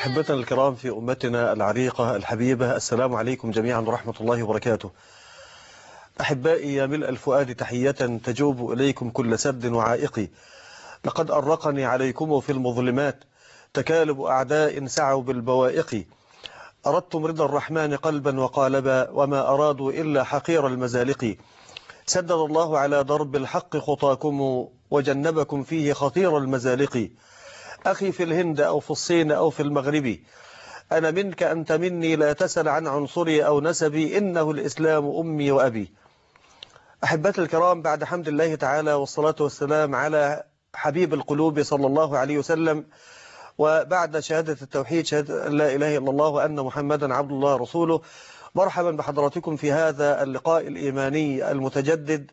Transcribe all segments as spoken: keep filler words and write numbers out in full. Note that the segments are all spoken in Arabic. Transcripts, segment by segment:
أحبتنا الكرام في أمتنا العريقة الحبيبة، السلام عليكم جميعا ورحمة الله وبركاته. أحبائي يا ملء الفؤاد تحية تجوب إليكم كل سد وعائق. لقد أرقني عليكم في المظلمات تكالب أعداء سعوا بالبوائق. أردتم رضا الرحمن قلبا وقالبا وما أرادوا إلا حقير المزالق. سدد الله على درب الحق خطاكم وجنبكم فيه خطير المزالق. أخي في الهند أو في الصين أو في المغرب، أنا منك أنت مني، لا تسل عن عنصري أو نسبي، إنه الإسلام أمي وأبي. أحبتي الكرام، بعد حمد الله تعالى والصلاة والسلام على حبيب القلوب صلى الله عليه وسلم، وبعد شهادة التوحيد، شهادة أن لا إله إلا الله وأن محمدا عبد الله رسوله، مرحبا بحضراتكم في هذا اللقاء الإيماني المتجدد.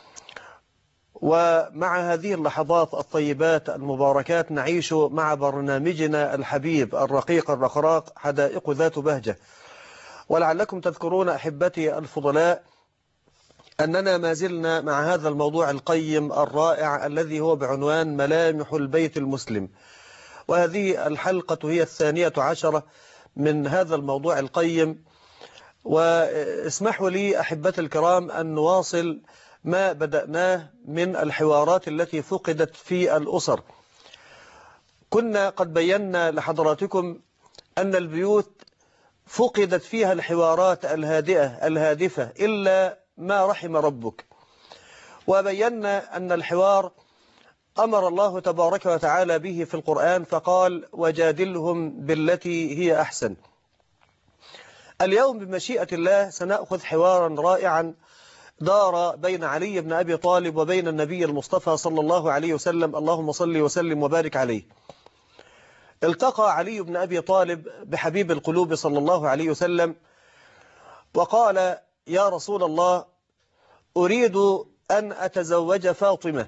ومع هذه اللحظات الطيبات المباركات نعيش مع برنامجنا الحبيب الرقيق الرخراق حدائق ذات بهجة. ولعلكم تذكرون أحبتي الفضلاء أننا ما زلنا مع هذا الموضوع القيم الرائع الذي هو بعنوان ملامح البيت المسلم، وهذه الحلقة هي الثانية عشرة من هذا الموضوع القيم. واسمحوا لي أحبتي الكرام أن نواصل ما بدأناه من الحوارات التي فقدت في الأسر. كنا قد بينا لحضراتكم أن البيوت فقدت فيها الحوارات الهادئة الهادفة إلا ما رحم ربك، وبينا أن الحوار أمر الله تبارك وتعالى به في القرآن فقال وجادلهم بالتي هي أحسن. اليوم بمشيئة الله سنأخذ حوارا رائعا دار بين علي بن أبي طالب وبين النبي المصطفى صلى الله عليه وسلم، اللهم صل وسلم وبارك عليه. التقى علي بن أبي طالب بحبيب القلوب صلى الله عليه وسلم وقال يا رسول الله، أريد أن أتزوج فاطمة.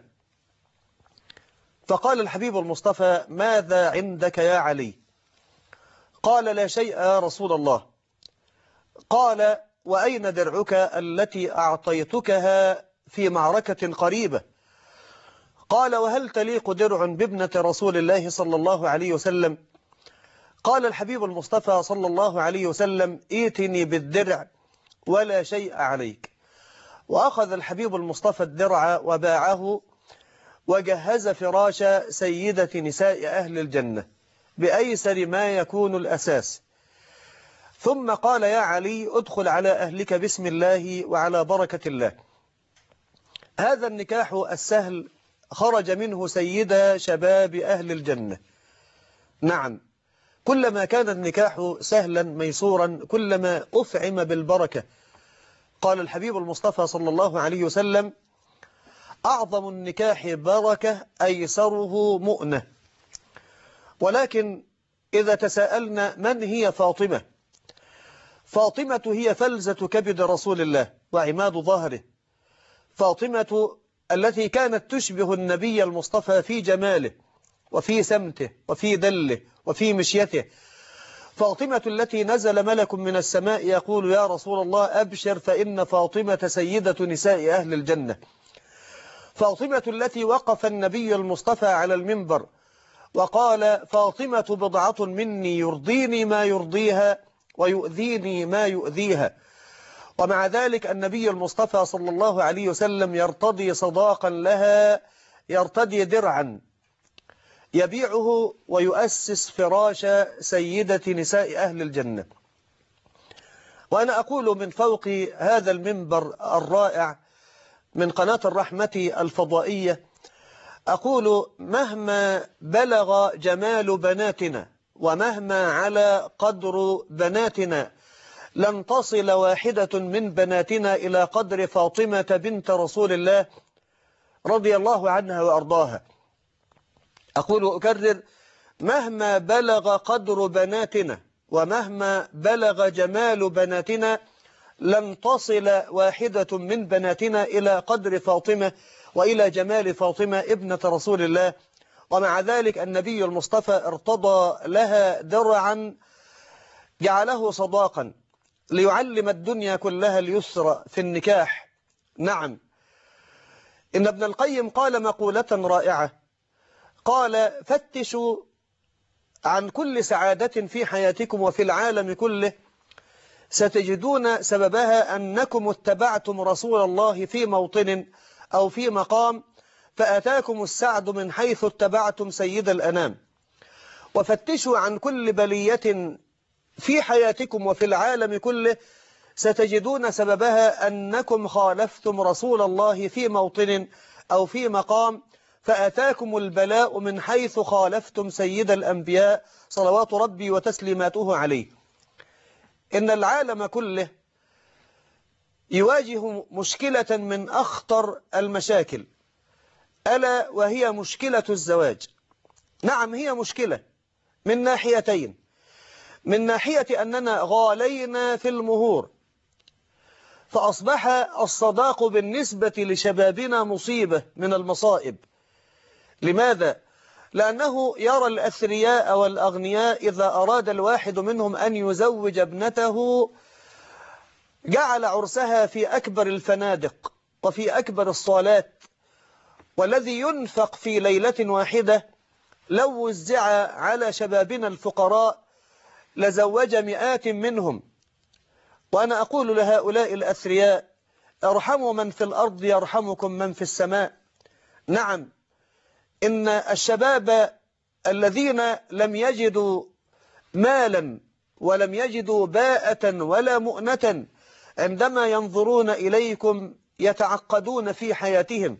فقال الحبيب المصطفى ماذا عندك يا علي؟ قال لا شيء يا رسول الله. قال وأين درعك التي أعطيتكها في معركة قريبة؟ قال وهل تليق درع بابنة رسول الله صلى الله عليه وسلم؟ قال الحبيب المصطفى صلى الله عليه وسلم ائتني بالدرع ولا شيء عليك. وأخذ الحبيب المصطفى الدرع وباعه وجهز فراش سيدة نساء أهل الجنة بأيسر ما يكون الأساس، ثم قال يا علي ادخل على أهلك بسم الله وعلى بركة الله. هذا النكاح السهل خرج منه سيدة شباب أهل الجنة. نعم، كلما كان النكاح سهلا ميسورا كلما أفعم بالبركة. قال الحبيب المصطفى صلى الله عليه وسلم أعظم النكاح بركة أيسره مؤنة. ولكن إذا تساءلنا من هي فاطمة؟ فاطمة هي فلزة كبد رسول الله وعماد ظهره. فاطمة التي كانت تشبه النبي المصطفى في جماله وفي سمته وفي دله وفي مشيته. فاطمة التي نزل ملك من السماء يقول يا رسول الله أبشر فإن فاطمة سيدة نساء أهل الجنة. فاطمة التي وقف النبي المصطفى على المنبر وقال فاطمة بضعة مني يرضيني ما يرضيها ويؤذيني ما يؤذيها. ومع ذلك النبي المصطفى صلى الله عليه وسلم يرتضي صداقا لها، يرتدي درعا يبيعه ويؤسس فراش سيدة نساء أهل الجنة. وأنا أقول من فوق هذا المنبر الرائع من قناة الرحمة الفضائية، أقول مهما بلغ جمال بناتنا ومهما على قدر بناتنا لن تصل واحدة من بناتنا إلى قدر فاطمة بنت رسول الله رضي الله عنها وأرضاها. أقول وأكرر مهما بلغ قدر بناتنا ومهما بلغ جمال بناتنا لن تصل واحدة من بناتنا إلى قدر فاطمة وإلى جمال فاطمة ابنة رسول الله. ومع ذلك النبي المصطفى ارتضى لها درعا جعله صداقا ليعلم الدنيا كلها اليسر في النكاح. نعم، إن ابن القيم قال مقولة رائعة، قال فتشوا عن كل سعادة في حياتكم وفي العالم كله ستجدون سببها أنكم اتبعتم رسول الله في موطن أو في مقام فأتاكم السعد من حيث اتبعتم سيد الأنام. وفتشوا عن كل بلية في حياتكم وفي العالم كله ستجدون سببها أنكم خالفتم رسول الله في موطن أو في مقام فأتاكم البلاء من حيث خالفتم سيد الأنبياء صلوات ربي وتسليماته عليه. إن العالم كله يواجه مشكلة من أخطر المشاكل، ألا وهي مشكلة الزواج. نعم، هي مشكلة من ناحيتين. من ناحية أننا غالينا في المهور، فأصبح الصداق بالنسبة لشبابنا مصيبة من المصائب. لماذا؟ لأنه يرى الأثرياء والأغنياء إذا أراد الواحد منهم أن يزوج ابنته جعل عرسها في أكبر الفنادق وفي أكبر الصالات، والذي ينفق في ليلة واحدة لو وزع على شبابنا الفقراء لزوج مئات منهم. وأنا أقول لهؤلاء الأثرياء: ارحموا من في الأرض يرحمكم من في السماء. نعم، إن الشباب الذين لم يجدوا مالا ولم يجدوا باءة ولا مؤنة عندما ينظرون إليكم يتعقدون في حياتهم.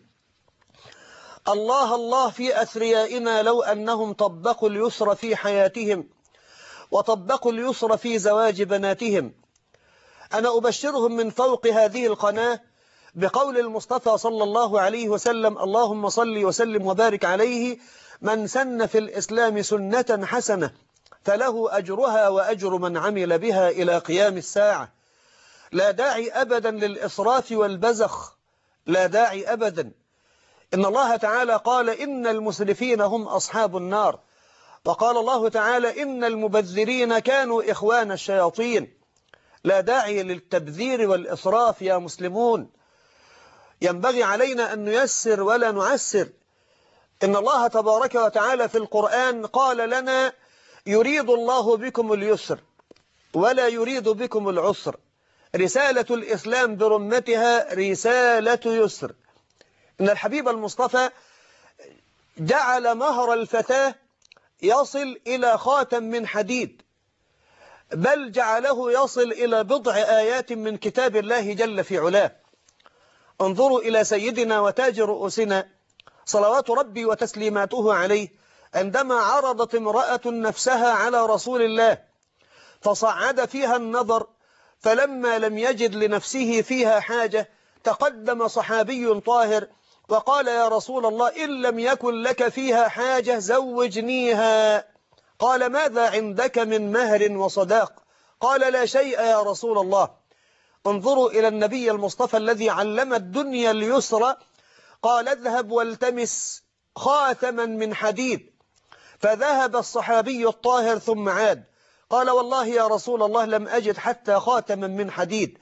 الله الله في أثريائنا لو أنهم طبقوا اليسر في حياتهم وطبقوا اليسر في زواج بناتهم. أنا أبشرهم من فوق هذه القناة بقول المصطفى صلى الله عليه وسلم: اللهم صل وسلم وبارك عليه: من سن في الإسلام سنة حسنة فله أجرها وأجر من عمل بها إلى قيام الساعة. لا داعي أبدا للإسراف والبزخ، لا داعي أبدا. إن الله تعالى قال: إن المسرفين هم أصحاب النار. وقال الله تعالى: إن المبذرين كانوا إخوان الشياطين. لا داعي للتبذير والإسراف يا مسلمون. ينبغي علينا أن نيسر ولا نعسر. إن الله تبارك وتعالى في القرآن قال لنا: يريد الله بكم اليسر ولا يريد بكم العسر. رسالة الإسلام برمتها رسالة يسر. إن الحبيب المصطفى جعل مهر الفتاة يصل إلى خاتم من حديد، بل جعله يصل إلى بضع آيات من كتاب الله جل في علاه. انظروا إلى سيدنا وتاج رؤوسنا صلوات ربي وتسليماته عليه عندما عرضت امرأة نفسها على رسول الله فصعد فيها النظر، فلما لم يجد لنفسه فيها حاجة تقدم صحابي طاهر وقال: يا رسول الله، إن لم يكن لك فيها حاجة زوجنيها. قال: ماذا عندك من مهر وصداق؟ قال: لا شيء يا رسول الله. انظروا إلى النبي المصطفى الذي علم الدنيا اليسر. قال: اذهب والتمس خاتما من حديد. فذهب الصحابي الطاهر ثم عاد قال: والله يا رسول الله لم أجد حتى خاتما من حديد.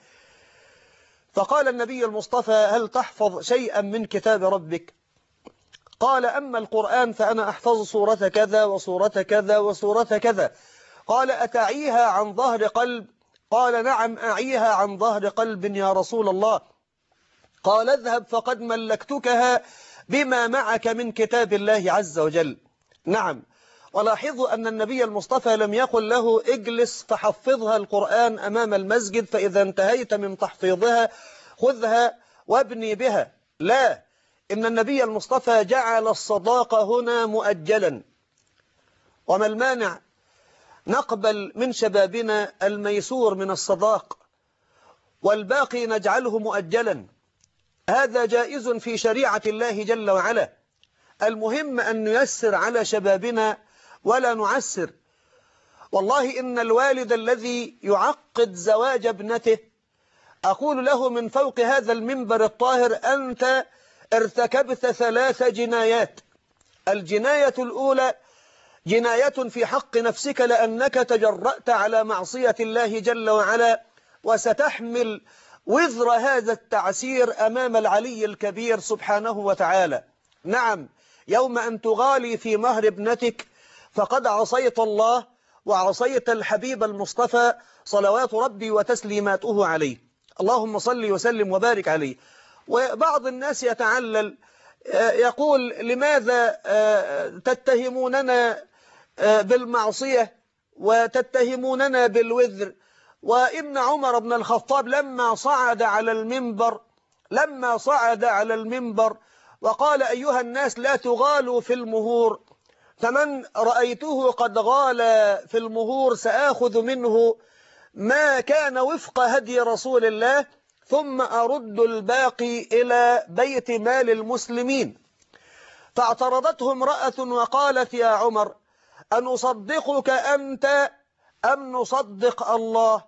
فقال النبي المصطفى: هل تحفظ شيئا من كتاب ربك؟ قال: أما القرآن فأنا أحفظ سورة كذا وسورة كذا وسورة كذا. قال: أتعيها عن ظهر قلب؟ قال: نعم أعيها عن ظهر قلب يا رسول الله. قال: اذهب فقد ملكتكها بما معك من كتاب الله عز وجل. نعم، ولاحظوا أن النبي المصطفى لم يقل له: اجلس فحفظها القرآن أمام المسجد، فإذا انتهيت من تحفيظها خذها وابني بها. لا، إن النبي المصطفى جعل الصداق هنا مؤجلا. وما المانع نقبل من شبابنا الميسور من الصداق والباقي نجعله مؤجلا؟ هذا جائز في شريعة الله جل وعلا. المهم أن نيسر على شبابنا ولا نعسر. والله إن الوالد الذي يعقد زواج ابنته أقول له من فوق هذا المنبر الطاهر: أنت ارتكبت ثلاث جنايات. الجناية الأولى جناية في حق نفسك لأنك تجرأت على معصية الله جل وعلا، وستحمل وزر هذا التعسير أمام العلي الكبير سبحانه وتعالى. نعم، يوم أن تغالي في مهر ابنتك فقد عصيت الله وعصيت الحبيب المصطفى صلوات ربي وتسليماته عليه. اللهم صل وسلم وبارك عليه. وبعض الناس يتعلل يقول لماذا تتهموننا بالمعصية وتتهموننا بالوذر، وإن عمر بن الخطاب لما صعد على المنبر لما صعد على المنبر وقال أيها الناس لا تغالوا في المهور، فمن رأيته قد غال في المهور سآخذ منه ما كان وفق هدي رسول الله ثم أرد الباقي إلى بيت مال المسلمين. فاعترضته امرأة وقالت يا عمر أن أصدقك أنت أم نصدق الله؟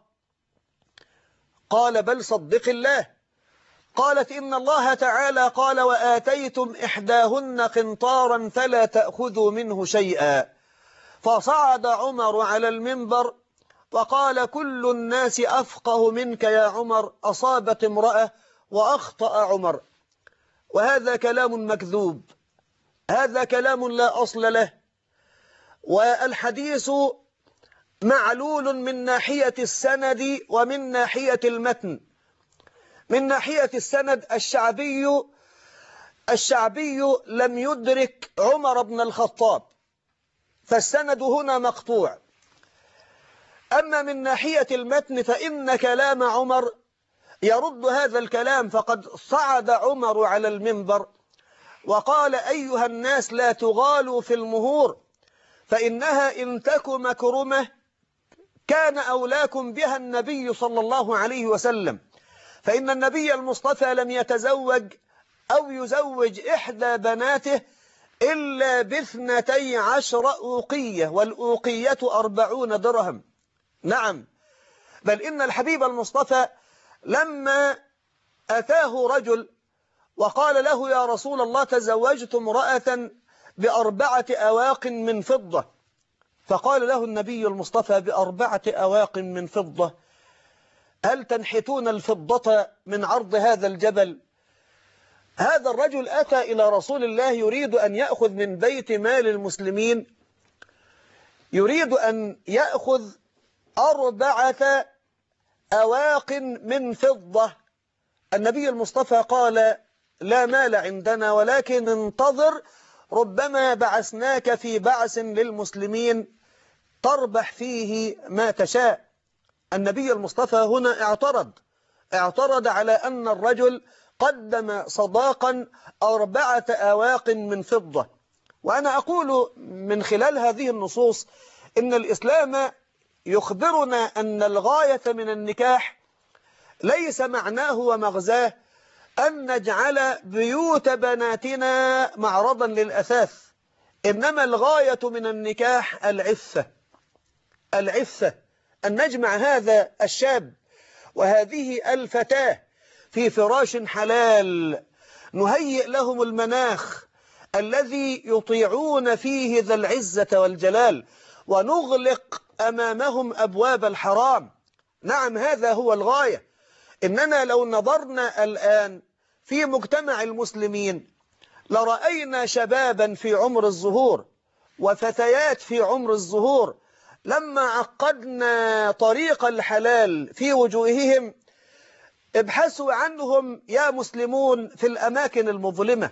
قال بل صدق الله. قالت إن الله تعالى قال وآتيتم إحداهن قنطارا فلا تأخذوا منه شيئا. فصعد عمر على المنبر وقال كل الناس أفقه منك يا عمر، أصابت امرأة وأخطأ عمر. وهذا كلام مكذوب، هذا كلام لا أصل له، والحديث معلول من ناحية السند ومن ناحية المتن. من ناحية السند الشعبي الشعبي لم يدرك عمر بن الخطاب، فالسند هنا مقطوع. أما من ناحية المتن فإن كلام عمر يرد هذا الكلام، فقد صعد عمر على المنبر وقال أيها الناس لا تغالوا في المهور، فإنها إن تك مكرمة كان أولاكم بها النبي صلى الله عليه وسلم، فإن النبي المصطفى لم يتزوج أو يزوج إحدى بناته إلا باثنتي عشر أوقية، والأوقية أربعون درهم. نعم، بل إن الحبيب المصطفى لما أتاه رجل وقال له يا رسول الله تزوجت امرأة بأربعة أواق من فضة، فقال له النبي المصطفى بأربعة أواق من فضة؟ هل تنحتون الفضة من عرض هذا الجبل؟ هذا الرجل أتى إلى رسول الله يريد أن يأخذ من بيت مال المسلمين، يريد أن يأخذ أربعة أواق من فضة. النبي المصطفى قال لا مال عندنا، ولكن انتظر ربما بعثناك في بعث للمسلمين تربح فيه ما تشاء. النبي المصطفى هنا اعترض اعترض على أن الرجل قدم صداقا أربعة أواق من فضة. وأنا أقول من خلال هذه النصوص إن الإسلام يخبرنا أن الغاية من النكاح ليس معناه ومغزاه أن نجعل بيوت بناتنا معرضا للأثاث، إنما الغاية من النكاح العفة العفة أن نجمع هذا الشاب وهذه الفتاة في فراش حلال، نهيئ لهم المناخ الذي يطيعون فيه ذا العزة والجلال، ونغلق أمامهم أبواب الحرام. نعم، هذا هو الغاية. إننا لو نظرنا الآن في مجتمع المسلمين لرأينا شبابا في عمر الزهور وفتيات في عمر الزهور لما عقدنا طريق الحلال في وجوههم ابحثوا عنهم يا مسلمون في الأماكن المظلمة،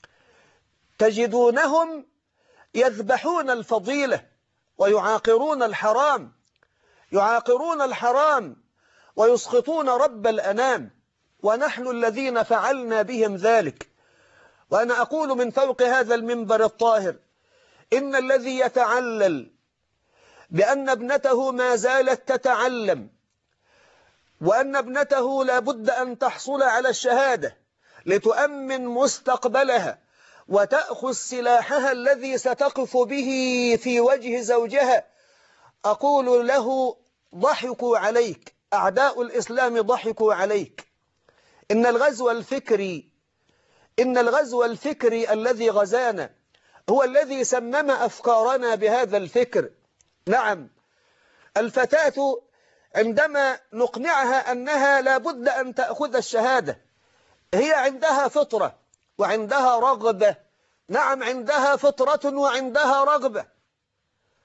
تجدونهم يذبحون الفضيلة ويعاقرون الحرام يعاقرون الحرام ويسخطون رب الأنام، ونحن الذين فعلنا بهم ذلك. وأنا أقول من فوق هذا المنبر الطاهر إن الذي يتعلل بأن ابنته ما زالت تتعلم وأن ابنته لا بد أن تحصل على الشهادة لتؤمن مستقبلها وتأخذ سلاحها الذي ستقف به في وجه زوجها، أقول له ضحكوا عليك، أعداء الإسلام ضحكوا عليك. إن الغزو الفكري إن الغزو الفكري الذي غزانا هو الذي سمم أفكارنا بهذا الفكر. نعم، الفتاة عندما نقنعها أنها لا بد أن تأخذ الشهادة هي عندها فطرة وعندها رغبة. نعم، عندها فطرة وعندها رغبة،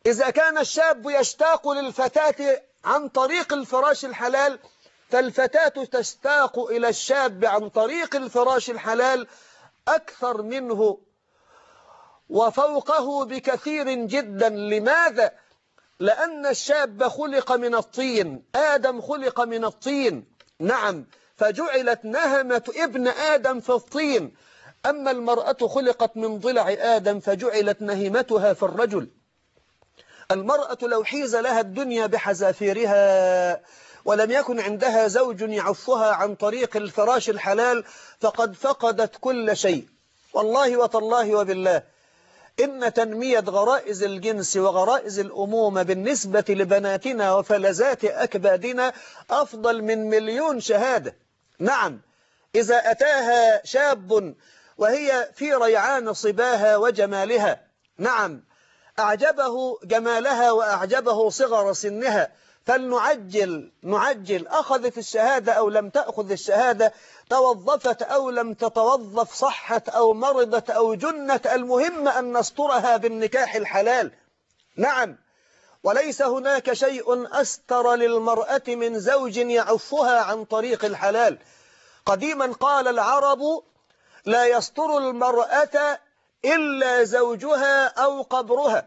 إذا كان الشاب يشتاق للفتاة عن طريق الفراش الحلال، فالفتاة تشتاق إلى الشاب عن طريق الفراش الحلال أكثر منه وفوقه بكثير جدا. لماذا؟ لأن الشاب خلق من الطين، آدم خلق من الطين، نعم، فجعلت نهمة ابن آدم في الطين. أما المرأة خلقت من ضلع آدم فجعلت نهمتها في الرجل. المرأة لو حيز لها الدنيا بحذافيرها ولم يكن عندها زوج يعفها عن طريق الفراش الحلال فقد فقدت كل شيء. والله وتالله وبالله إن تنمية غرائز الجنس وغرائز الأمومة بالنسبة لبناتنا وفلذات أكبادنا أفضل من مليون شهادة. نعم، إذا أتاها شاب وهي في ريعان صباها وجمالها، نعم، أعجبه جمالها وأعجبه صغر سنها، فلنعجل نعجل، أخذت الشهادة أو لم تأخذ الشهادة، توظفت أو لم تتوظف، صحت أو مرضت أو جنت، المهم أن نسترها بالنكاح الحلال. نعم، وليس هناك شيء أستر للمرأة من زوج يعفها عن طريق الحلال. قديما قال العرب: لا يستر المرأة إلا زوجها أو قبرها.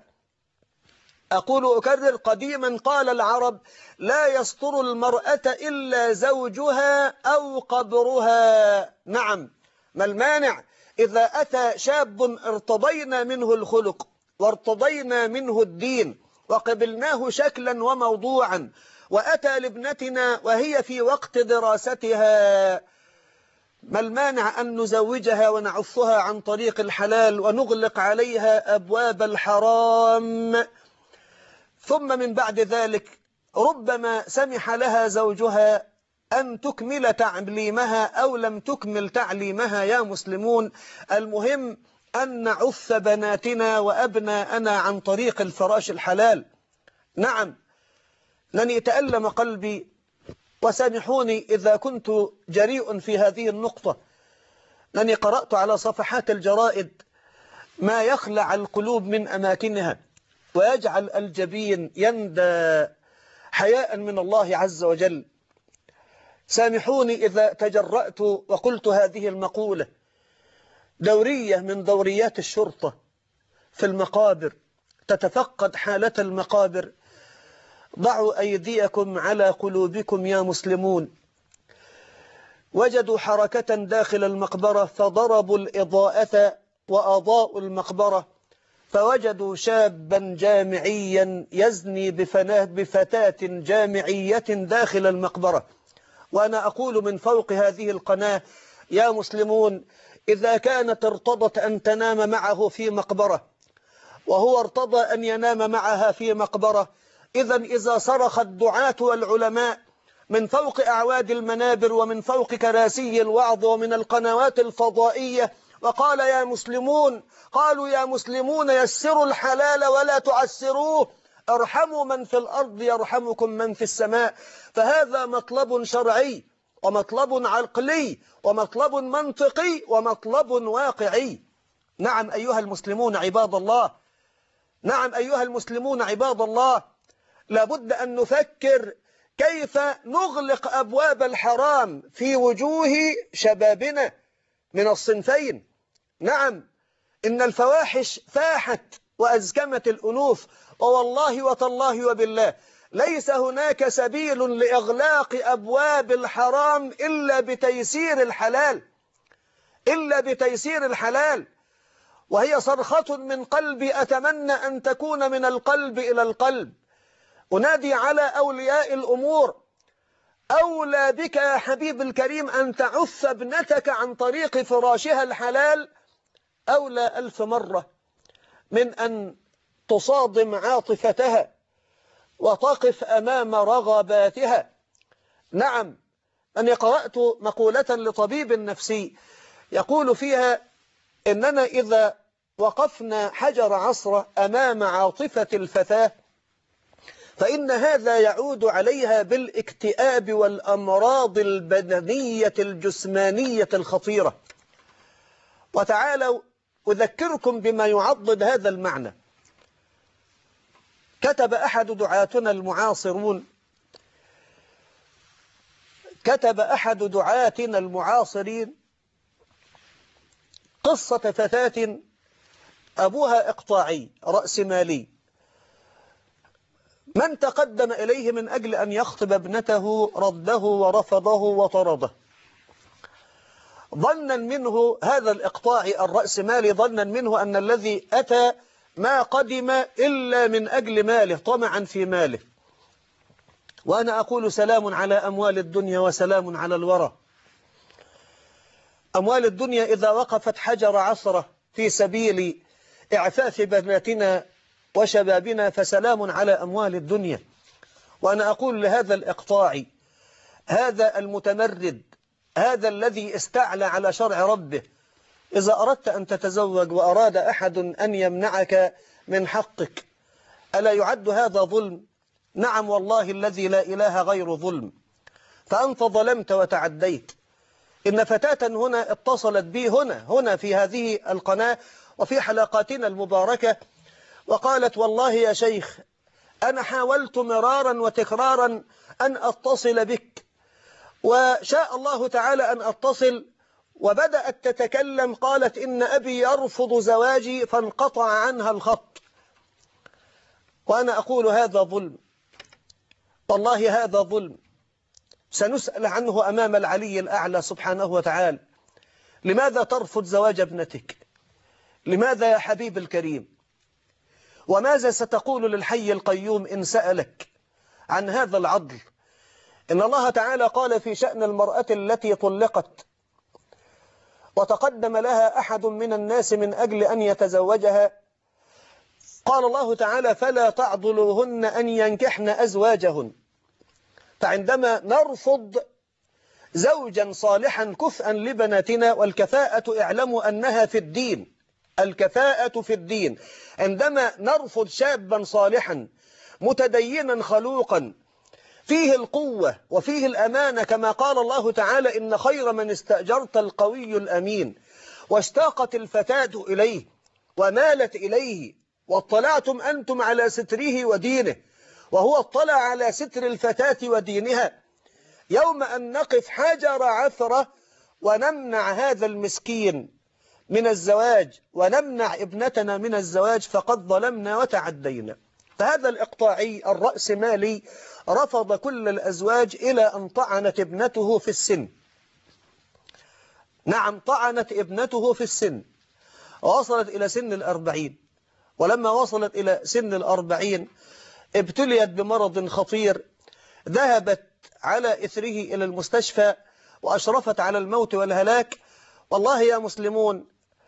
أقول أكرر: قديما قال العرب: لا يستر المرأة إلا زوجها أو قبرها. نعم، ما المانع إذا أتى شاب ارتضينا منه الخلق وارتضينا منه الدين وقبلناه شكلا وموضوعا، وأتى لابنتنا وهي في وقت دراستها، ما المانع أن نزوجها ونعفها عن طريق الحلال ونغلق عليها أبواب الحرام؟ ثم من بعد ذلك ربما سمح لها زوجها أن تكمل تعليمها أو لم تكمل تعليمها. يا مسلمون، المهم أن نعف بناتنا وأبناءنا عن طريق الفراش الحلال. نعم، لن يتألم قلبي، وسامحوني إذا كنت جريء في هذه النقطة، لأني قرأت على صفحات الجرائد ما يخلع القلوب من أماكنها ويجعل الجبين يندى حياء من الله عز وجل. سامحوني إذا تجرأت وقلت هذه المقولة. دورية من دوريات الشرطة في المقابر تتفقد حالة المقابر. ضعوا أيديكم على قلوبكم يا مسلمون. وجدوا حركة داخل المقبرة فضربوا الإضاءة وأضاءوا المقبرة، فوجدوا شابا جامعيا يزني بفتاة جامعية داخل المقبرة. وأنا أقول من فوق هذه القناة: يا مسلمون، إذا كانت ارتضت أن تنام معه في مقبرة وهو ارتضى أن ينام معها في مقبرة، إذا إذا صرخ الدعاة والعلماء من فوق أعواد المنابر ومن فوق كراسي الوعظ ومن القنوات الفضائية وقال: يا مسلمون، قالوا: يا مسلمون، يسروا الحلال ولا تعسروه، ارحموا من في الأرض يرحمكم من في السماء. فهذا مطلب شرعي ومطلب عقلي ومطلب منطقي ومطلب واقعي. نعم أيها المسلمون عباد الله، نعم أيها المسلمون عباد الله، لابد أن نفكر كيف نغلق أبواب الحرام في وجوه شبابنا من الصنفين. نعم، إن الفواحش فاحت وأزكمت الأنوف، ووالله وتالله وبالله ليس هناك سبيل لإغلاق أبواب الحرام إلا بتيسير الحلال، إلا بتيسير الحلال. وهي صرخة من قلبي أتمنى أن تكون من القلب إلى القلب. أنادي على أولياء الأمور: أولى بك يا حبيب الكريم أن تعف ابنتك عن طريق فراشها الحلال أولى ألف مرة من أن تصادم عاطفتها وتقف أمام رغباتها. نعم، أني قرأت مقولة لطبيب نفسي يقول فيها إننا إذا وقفنا حجر عصر أمام عاطفة الفتاة فإن هذا يعود عليها بالاكتئاب والأمراض البدنية الجسمانية الخطيرة. وتعالوا أذكركم بما يعضد هذا المعنى. كتب أحد دعاتنا المعاصرون كتب أحد دعاتنا المعاصرين قصة فتاة أبوها إقطاعي رأسمالي، من تقدم إليه من أجل أن يخطب ابنته رده ورفضه وطرده، ظنا منه هذا الإقطاعي الرأسمالي ظنا منه أن الذي أتى ما قدم إلا من أجل ماله، طمعا في ماله. وأنا أقول سلام على أموال الدنيا وسلام على الورى. أموال الدنيا إذا وقفت حجر عصره في سبيل إعفاف بناتنا وشبابنا فسلام على أموال الدنيا. وأنا أقول لهذا الإقطاعي، هذا المتمرد، هذا الذي استعلى على شرع ربه، إذا أردت أن تتزوج وأراد أحد أن يمنعك من حقك ألا يعد هذا ظلم؟ نعم والله الذي لا إله غير ظلم. فأنت ظلمت وتعديت. إن فتاة هنا اتصلت بي هنا هنا في هذه القناة وفي حلقاتنا المباركة وقالت: والله يا شيخ أنا حاولت مرارا وتكرارا أن أتصل بك، وشاء الله تعالى أن أتصل، وبدأت تتكلم قالت: إن أبي يرفض زواجي، فانقطع عنها الخط. وأنا أقول هذا ظلم، والله هذا ظلم، سنسأل عنه أمام العلي الأعلى سبحانه وتعالى. لماذا ترفض زواج ابنتك؟ لماذا يا حبيب الكريم؟ وماذا ستقول للحي القيوم إن سألك عن هذا العدل؟ إن الله تعالى قال في شأن المرأة التي طلقت وتقدم لها أحد من الناس من أجل أن يتزوجها، قال الله تعالى: فلا تعضلوهن أن ينكحن أزواجهن. فعندما نرفض زوجا صالحا كفءا لبناتنا، والكفاءة اعلموا أنها في الدين، الكفاءة في الدين، عندما نرفض شابا صالحا متدينا خلوقا فيه القوة وفيه الأمانة، كما قال الله تعالى: إن خير من استأجرت القوي الأمين، واشتاقت الفتاة إليه ومالت إليه، واطلعتم أنتم على ستره ودينه، وهو اطلع على ستر الفتاة ودينها. يوم أن نقف حجر عثرة ونمنع هذا المسكين من الزواج ونمنع ابنتنا من الزواج فقد ظلمنا وتعدينا. فهذا الإقطاعي الرأسمالي رفض كل الأزواج إلى أن طعنت ابنته في السن. نعم، طعنت ابنته في السن ووصلت إلى سن الأربعين. ولما وصلت إلى سن الأربعين ابتليت بمرض خطير، ذهبت على إثره إلى المستشفى وأشرفت على الموت والهلاك. والله يا مسلمون،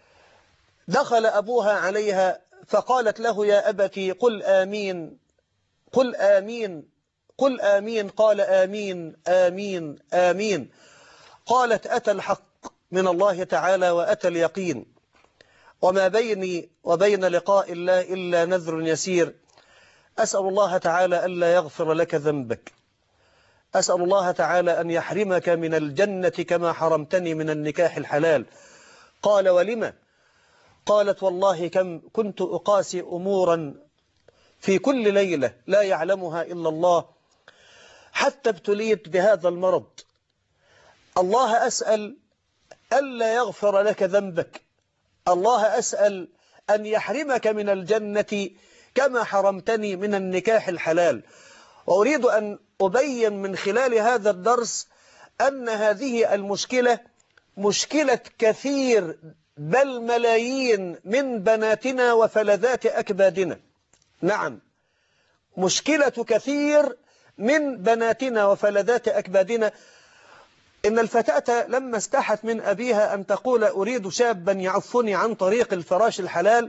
دخل أبوها عليها فقالت له: يا أبتي قل آمين، قل آمين، قل آمين. قال: آمين آمين آمين. قالت: أتى الحق من الله تعالى وأتى اليقين، وما بيني وبين لقاء الله إلا نذر يسير. أسأل الله تعالى ألا يغفر لك ذنبك، أسأل الله تعالى أن يحرمك من الجنة كما حرمتني من النكاح الحلال. قال: ولما؟ قالت: والله كم كنت أقاسي أمورا في كل ليلة لا يعلمها إلا الله، حتى ابتليت بهذا المرض. الله أسأل ألا يغفر لك ذنبك، الله أسأل أن يحرمك من الجنة كما حرمتني من النكاح الحلال. وأريد أن أبين من خلال هذا الدرس أن هذه المشكلة مشكلة كثير بل ملايين من بناتنا وفلذات أكبادنا. نعم، مشكلة كثير من بناتنا وفلذات أكبادنا. إن الفتاة لما استحت من أبيها أن تقول أريد شابا يعفني عن طريق الفراش الحلال،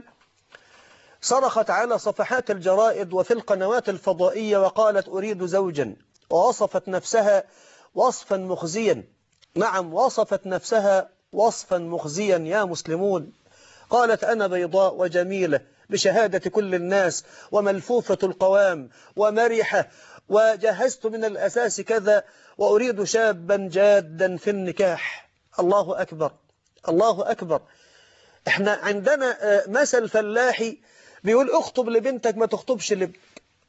صرخت على صفحات الجرائد وفي القنوات الفضائية وقالت أريد زوجا، ووصفت نفسها وصفا مخزيا. نعم، وصفت نفسها وصفا مخزيا يا مسلمون. قالت: أنا بيضاء وجميلة بشهادة كل الناس، وملفوفة القوام ومرحة، وجهزت من الأساس كذا، وأريد شابا جادا في النكاح. الله أكبر، الله أكبر. احنا عندنا مثل فلاحي بيقول: اخطب لبنتك ما تخطبش لابنك.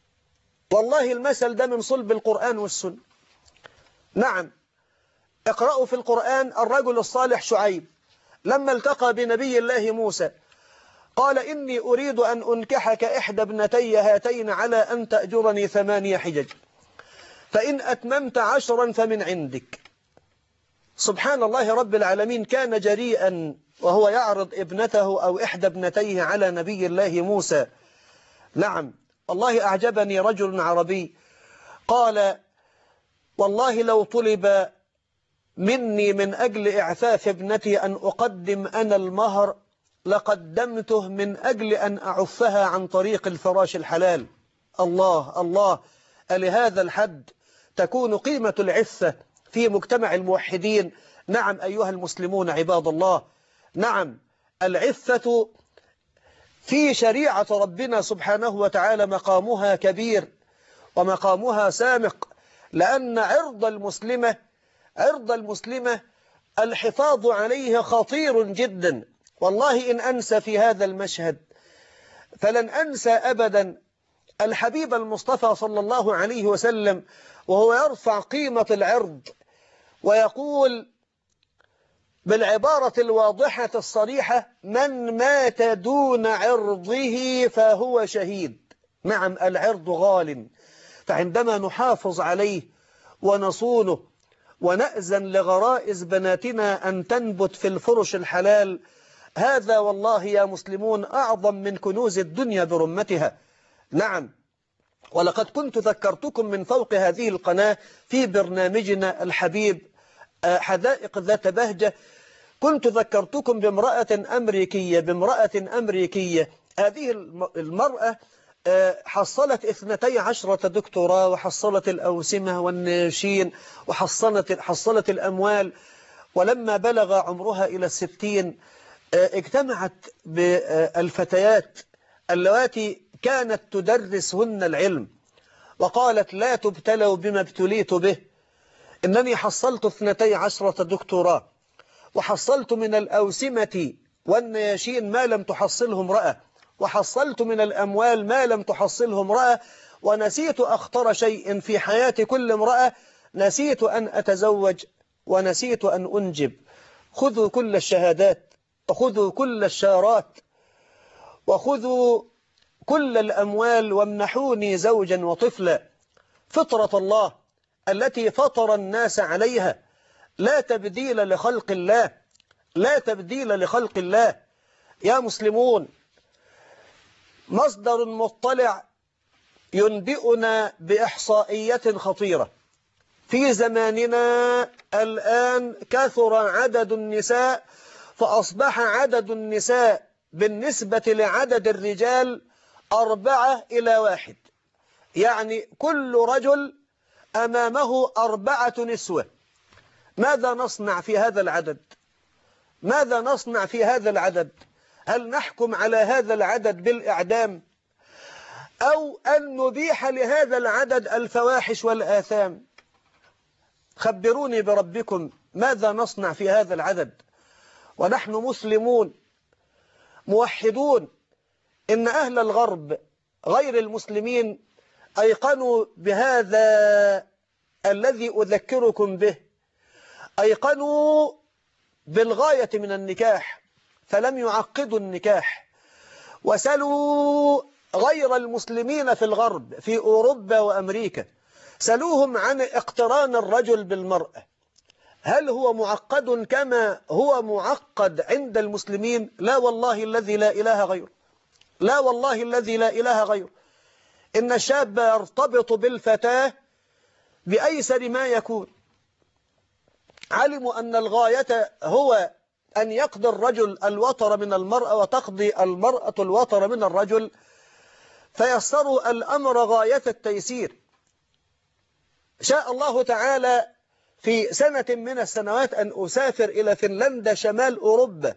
والله المثل ده من صلب القرآن والسنة. نعم، اقرأوا في القرآن الرجل الصالح شعيب لما التقى بنبي الله موسى قال إني أريد أن أنكحك إحدى ابنتي هاتين على أن تأجرني ثمانية حجج فإن أتممت عشرا فمن عندك. سبحان الله رب العالمين، كان جريئا وهو يعرض ابنته أو إحدى ابنتيه على نبي الله موسى. نعم، والله أعجبني رجل عربي قال والله لو طلب مني من أجل إعفاف ابنتي أن أقدم أنا المهر لقدمته من أجل أن أعفها عن طريق الفراش الحلال. الله الله، ألهذا الحد تكون قيمة العفة في مجتمع الموحدين؟ نعم أيها المسلمون عباد الله، نعم العفة في شريعة ربنا سبحانه وتعالى مقامها كبير ومقامها سامق، لأن عرض المسلمة عرض المسلمة الحفاظ عليه خطير جدا. والله إن أنسى في هذا المشهد فلن أنسى أبدا الحبيب المصطفى صلى الله عليه وسلم وهو يرفع قيمة العرض ويقول بالعبارة الواضحة الصريحة: من مات دون عرضه فهو شهيد. نعم العرض غال، فعندما نحافظ عليه ونصونه ونأذن لغرائز بناتنا أن تنبت في الفرش الحلال، هذا والله يا مسلمون أعظم من كنوز الدنيا برمتها. نعم، ولقد كنت ذكرتكم من فوق هذه القناة في برنامجنا الحبيب حدائق ذات بهجة، كنت ذكرتكم بامرأة أمريكية بامرأة أمريكية هذه المرأة حصلت اثنتي عشرة دكتوراه، وحصلت الأوسمة والناشين، وحصلت حصلت الأموال، ولما بلغ عمرها إلى الستين اجتمعت بالفتيات اللواتي كانت تدرسهن العلم وقالت: لا تبتلوا بما ابتليت به، إنني حصلت اثنتي عشرة دكتوراه، وحصلت من الأوسمة والنياشين ما لم تحصله امرأة، وحصلت من الأموال ما لم تحصله امرأة، ونسيت أخطر شيء في حياة كل امرأة: نسيت أن أتزوج ونسيت أن أنجب. خذوا كل الشهادات وخذوا كل الشارات وخذوا كل الأموال وامنحوني زوجا وطفلا. فطرة الله التي فطر الناس عليها، لا تبديل لخلق الله، لا تبديل لخلق الله. يا مسلمون، مصدر مطلع ينبئنا بإحصائيات خطيرة. في زماننا الآن كثر عدد النساء، فأصبح عدد النساء بالنسبة لعدد الرجال أربعة إلى واحد، يعني كل رجل أمامه أربعة نسوة. ماذا نصنع في هذا العدد؟ ماذا نصنع في هذا العدد؟ هل نحكم على هذا العدد بالإعدام، أو أن نبيح لهذا العدد الفواحش والآثام؟ خبروني بربكم، ماذا نصنع في هذا العدد ونحن مسلمون موحدون؟ إن أهل الغرب غير المسلمين أيقنوا بهذا الذي أذكركم به، أيقنوا بالغاية من النكاح فلم يعقدوا النكاح. وسلوا غير المسلمين في الغرب في أوروبا وأمريكا، سلوهم عن اقتران الرجل بالمرأة، هل هو معقد كما هو معقد عند المسلمين؟ لا والله الذي لا إله غيره، لا والله الذي لا إله غيره. إن الشاب يرتبط بالفتاة بأيسر ما يكون. علموا أن الغاية هو أن يقضي الرجل الوطر من المرأة وتقضي المرأة الوطر من الرجل، فيسروا الأمر غاية التيسير. شاء الله تعالى في سنة من السنوات أن أسافر إلى فنلندا شمال أوروبا،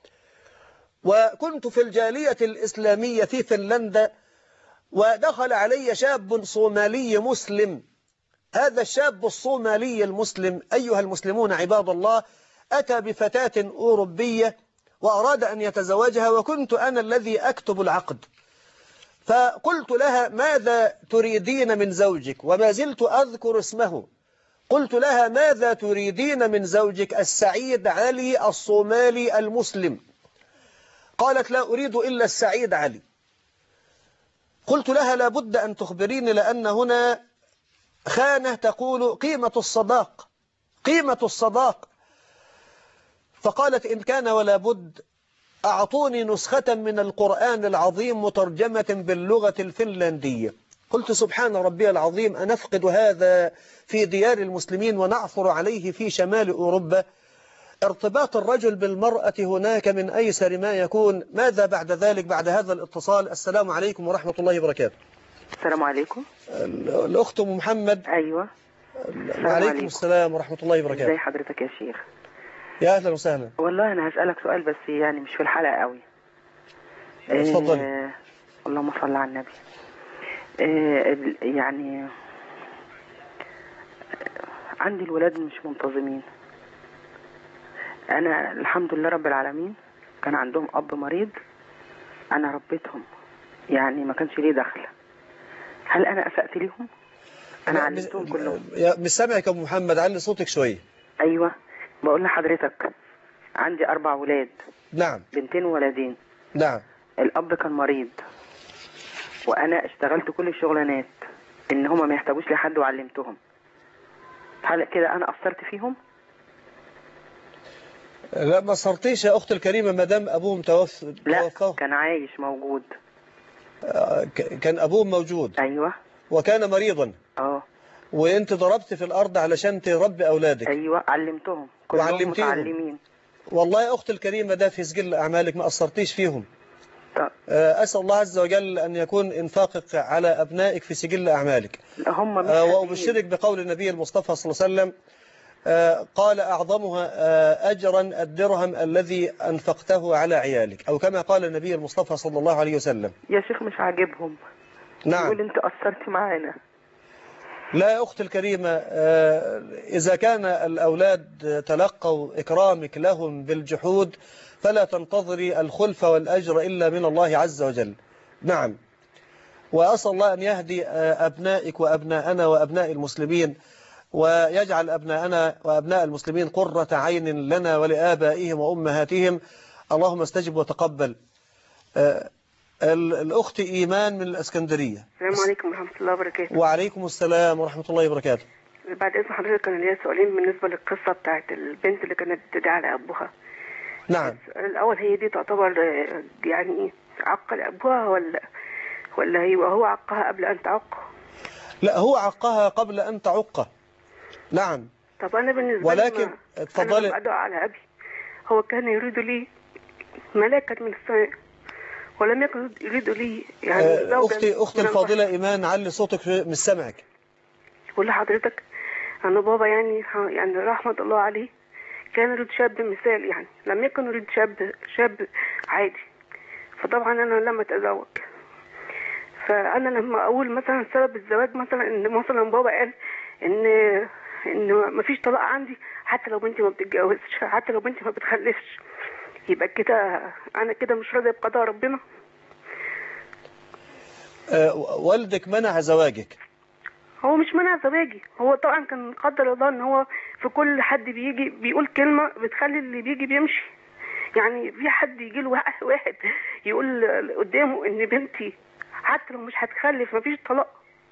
وكنت في الجالية الإسلامية في فنلندا، ودخل علي شاب صومالي مسلم. هذا الشاب الصومالي المسلم أيها المسلمون عباد الله أتى بفتاة أوروبية وأراد أن يتزوجها، وكنت أنا الذي أكتب العقد. فقلت لها ماذا تريدين من زوجك، وما زلت أذكر اسمه. قلت لها ماذا تريدين من زوجك السعيد علي الصومالي المسلم؟ قالت لا أريد إلا السعيد علي. قلت لها لابد أن تخبريني، لأن هنا خانة تقول قيمة الصداق، قيمة الصداق. فقالت إن كان ولا بد أعطوني نسخة من القرآن العظيم مترجمة باللغة الفنلندية. قلت سبحان ربي العظيم، أنفقد هذا في ديار المسلمين ونعثر عليه في شمال أوروبا؟ ارتباط الرجل بالمرأة هناك من أيسر ما يكون. ماذا بعد ذلك بعد هذا الاتصال؟ السلام عليكم ورحمة الله وبركاته. السلام عليكم. الأخت أم محمد. أيوة. وعليكم السلام ورحمة الله وبركاته. ازي حضرتك يا شيخ؟ يا أهلا وسهلا. والله أنا هسألك سؤال بس يعني مش في الحلقة قوي. اتفضلي. آه اللهم صل على النبي. آه يعني عندي الولاد مش منتظمين. أنا الحمد لله رب العالمين كان عندهم أب مريض، أنا ربيتهم يعني ما كانش ليه دخل. هل أنا أسأت ليهم؟ أنا علمتهم كلهم. مش سامعك يا أم محمد، علي صوتك شوية. أيوة بقول لحضرتك عندي أربع ولاد. نعم. بنتين وولدين. نعم. الأب كان مريض وأنا اشتغلت كل الشغلانات إن هما ما يحتاجوش لحد وعلمتهم. هل كده أنا قصرت فيهم؟ لا ما صرتيش يا أختي الكريمة، ما دام أبوهم توفى. لا توفى. كان عايش موجود. كان أبوهم موجود. أيوة. وكان مريضا. اه. وانت ضربت في الأرض علشان تربي أولادك. أيوة علمتهم كلهم متعلمين. والله يا أختي الكريمة ده في سجل أعمالك، ما قصرتيش فيهم. طب. أسأل الله عز وجل أن يكون إنفاقك على أبنائك في سجل أعمالك. هم مش وأبشرك بقول النبي المصطفى صلى الله عليه وسلم قال أعظمها أجرا الدرهم الذي أنفقته على عيالك، أو كما قال النبي المصطفى صلى الله عليه وسلم. يا شيخ مش عاجبهم. نعم. يقول أنت قصرت معانا. لا يا أختي الكريمة، إذا كان الأولاد تلقوا إكرامك لهم بالجحود فلا تنتظري الخلف والأجر إلا من الله عز وجل. نعم. وأسأل الله أن يهدي أبنائك وأبناءنا وأبناء المسلمين، ويجعل أبناءنا وأبناء المسلمين قرة عين لنا ولآبائهم وأمهاتهم. اللهم استجب وتقبل. الأخت إيمان من الإسكندرية. السلام عليكم ورحمة الله وبركاته. وعليكم السلام ورحمة الله وبركاته. بعد إذن حضرتك كان ليا سؤالين بالنسبة للقصة بتاعت البنت اللي كانت بتدعي على أبوها. نعم. الأول هي دي تعتبر يعني عق لأبوها ولا ولا هي هو عقها قبل أن تعق؟ لا هو عقها قبل أن تعقه. نعم. طب أنا بالنسبة ولكن لي اتفضلي. أنا بدعو على أبي، هو كان يريد لي ملاكا من السماء ولم يكن يريد لي يعني أه أختي أختي الفاضلة إيمان، علي صوتك مش سامعك. بقول لحضرتك أنا بابا يعني يعني رحمة الله عليه كان يريد شاب مثال، يعني لم يكن يريد شاب شاب عادي. فطبعا أنا لما أتزوج، فأنا لما أقول مثلا سبب الزواج مثلا إن مثلا بابا قال إن إن مفيش طلاق عندي حتى لو بنتي ما بتتجوزش، حتى لو بنتي ما بتخلفش، يبقى كده أنا كده مش راضية بقضاء ربنا. أه والدك منع زواجك؟ هو مش منع زواجي، هو طبعا كان قدر الله ان هو في كل حد بيجي بيقول كلمة بتخلي اللي بيجي بيمشي. يعني في حد يجي له واحد يقول قدامه ان بنتي حتى لو مش هتخلف مفيش طلاق.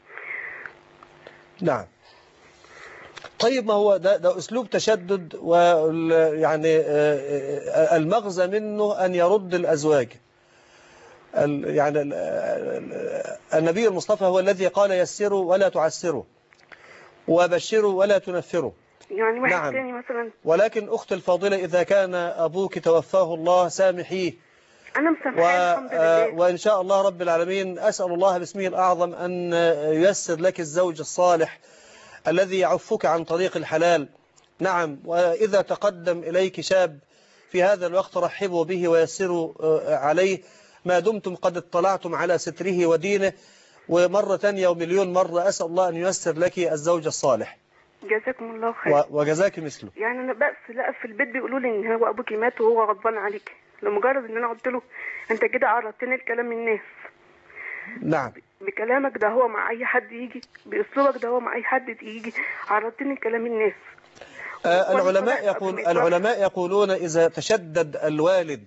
نعم. طيب ما هو ده, ده أسلوب تشدد، ويعني المغزى منه أن يرد الأزواج. يعني النبي المصطفى هو الذي قال يسروا ولا تعسروا وبشروا ولا تنفروا. يعني واحد نعم. تاني مثلا. ولكن أخت الفاضلة إذا كان أبوك توفاه الله سامحيه. أنا مسامحاه الحمد لله. وإن شاء الله رب العالمين أسأل الله باسمه الأعظم أن ييسر لك الزوج الصالح الذي يعفك عن طريق الحلال. نعم. وإذا تقدم إليك شاب في هذا الوقت رحبوا به ويسروا عليه ما دمتم قد اطلعتم على ستره ودينه. ومرة تانية ومليون مرة أسأل الله أن ييسر لك الزوج الصالح. جزاكم الله خير. وجزاك مثله. يعني أنا بس لا في البيت بيقولوا لي إن هو أبوكي مات وهو غضبان عليك، لمجرد إن أنا قلت له أنت كده عرضتني الكلام الناس. نعم. بكلامك ده هو مع اي حد يجي، باسلوبك ده هو مع اي حد يجي، عرضتني كلام الناس. آه العلماء يقول العلماء يقولون إذا تشدد الوالد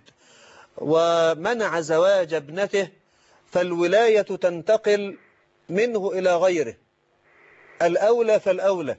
ومنع زواج ابنته فالولاية تنتقل منه إلى غيره، الأولى فالأولى.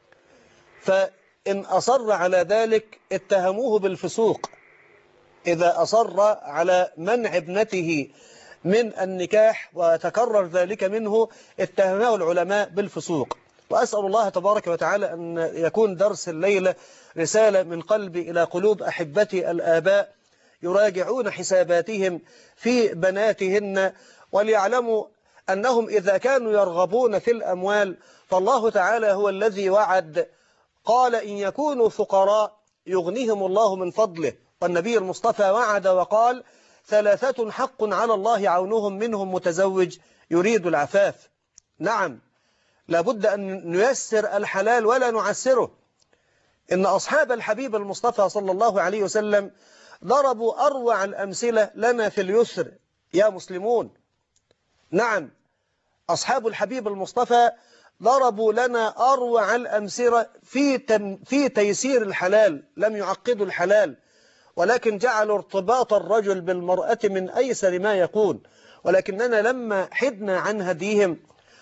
فإن أصر على ذلك اتهموه بالفسوق، إذا أصر على منع ابنته من النكاح وتكرر ذلك منه اتهمه العلماء بالفسوق. وأسأل الله تبارك وتعالى أن يكون درس الليلة رسالة من قلبي إلى قلوب أحبتي الآباء يراجعون حساباتهم في بناتهن، وليعلموا أنهم إذا كانوا يرغبون في الأموال فالله تعالى هو الذي وعد، قال إن يكونوا فقراء يغنيهم الله من فضله. والنبي المصطفى وعد وقال ثلاثة حق على الله عونهم، منهم متزوج يريد العفاف. نعم، لابد أن نيسر الحلال ولا نعسره. إن أصحاب الحبيب المصطفى صلى الله عليه وسلم ضربوا أروع الأمثلة لنا في اليسر يا مسلمون. نعم، أصحاب الحبيب المصطفى ضربوا لنا أروع الأمثلة في تم في تيسير الحلال، لم يعقدوا الحلال ولكن جعلوا ارتباط الرجل بالمرأة من أيسر ما يكون. ولكننا لما حدنا عن هديهم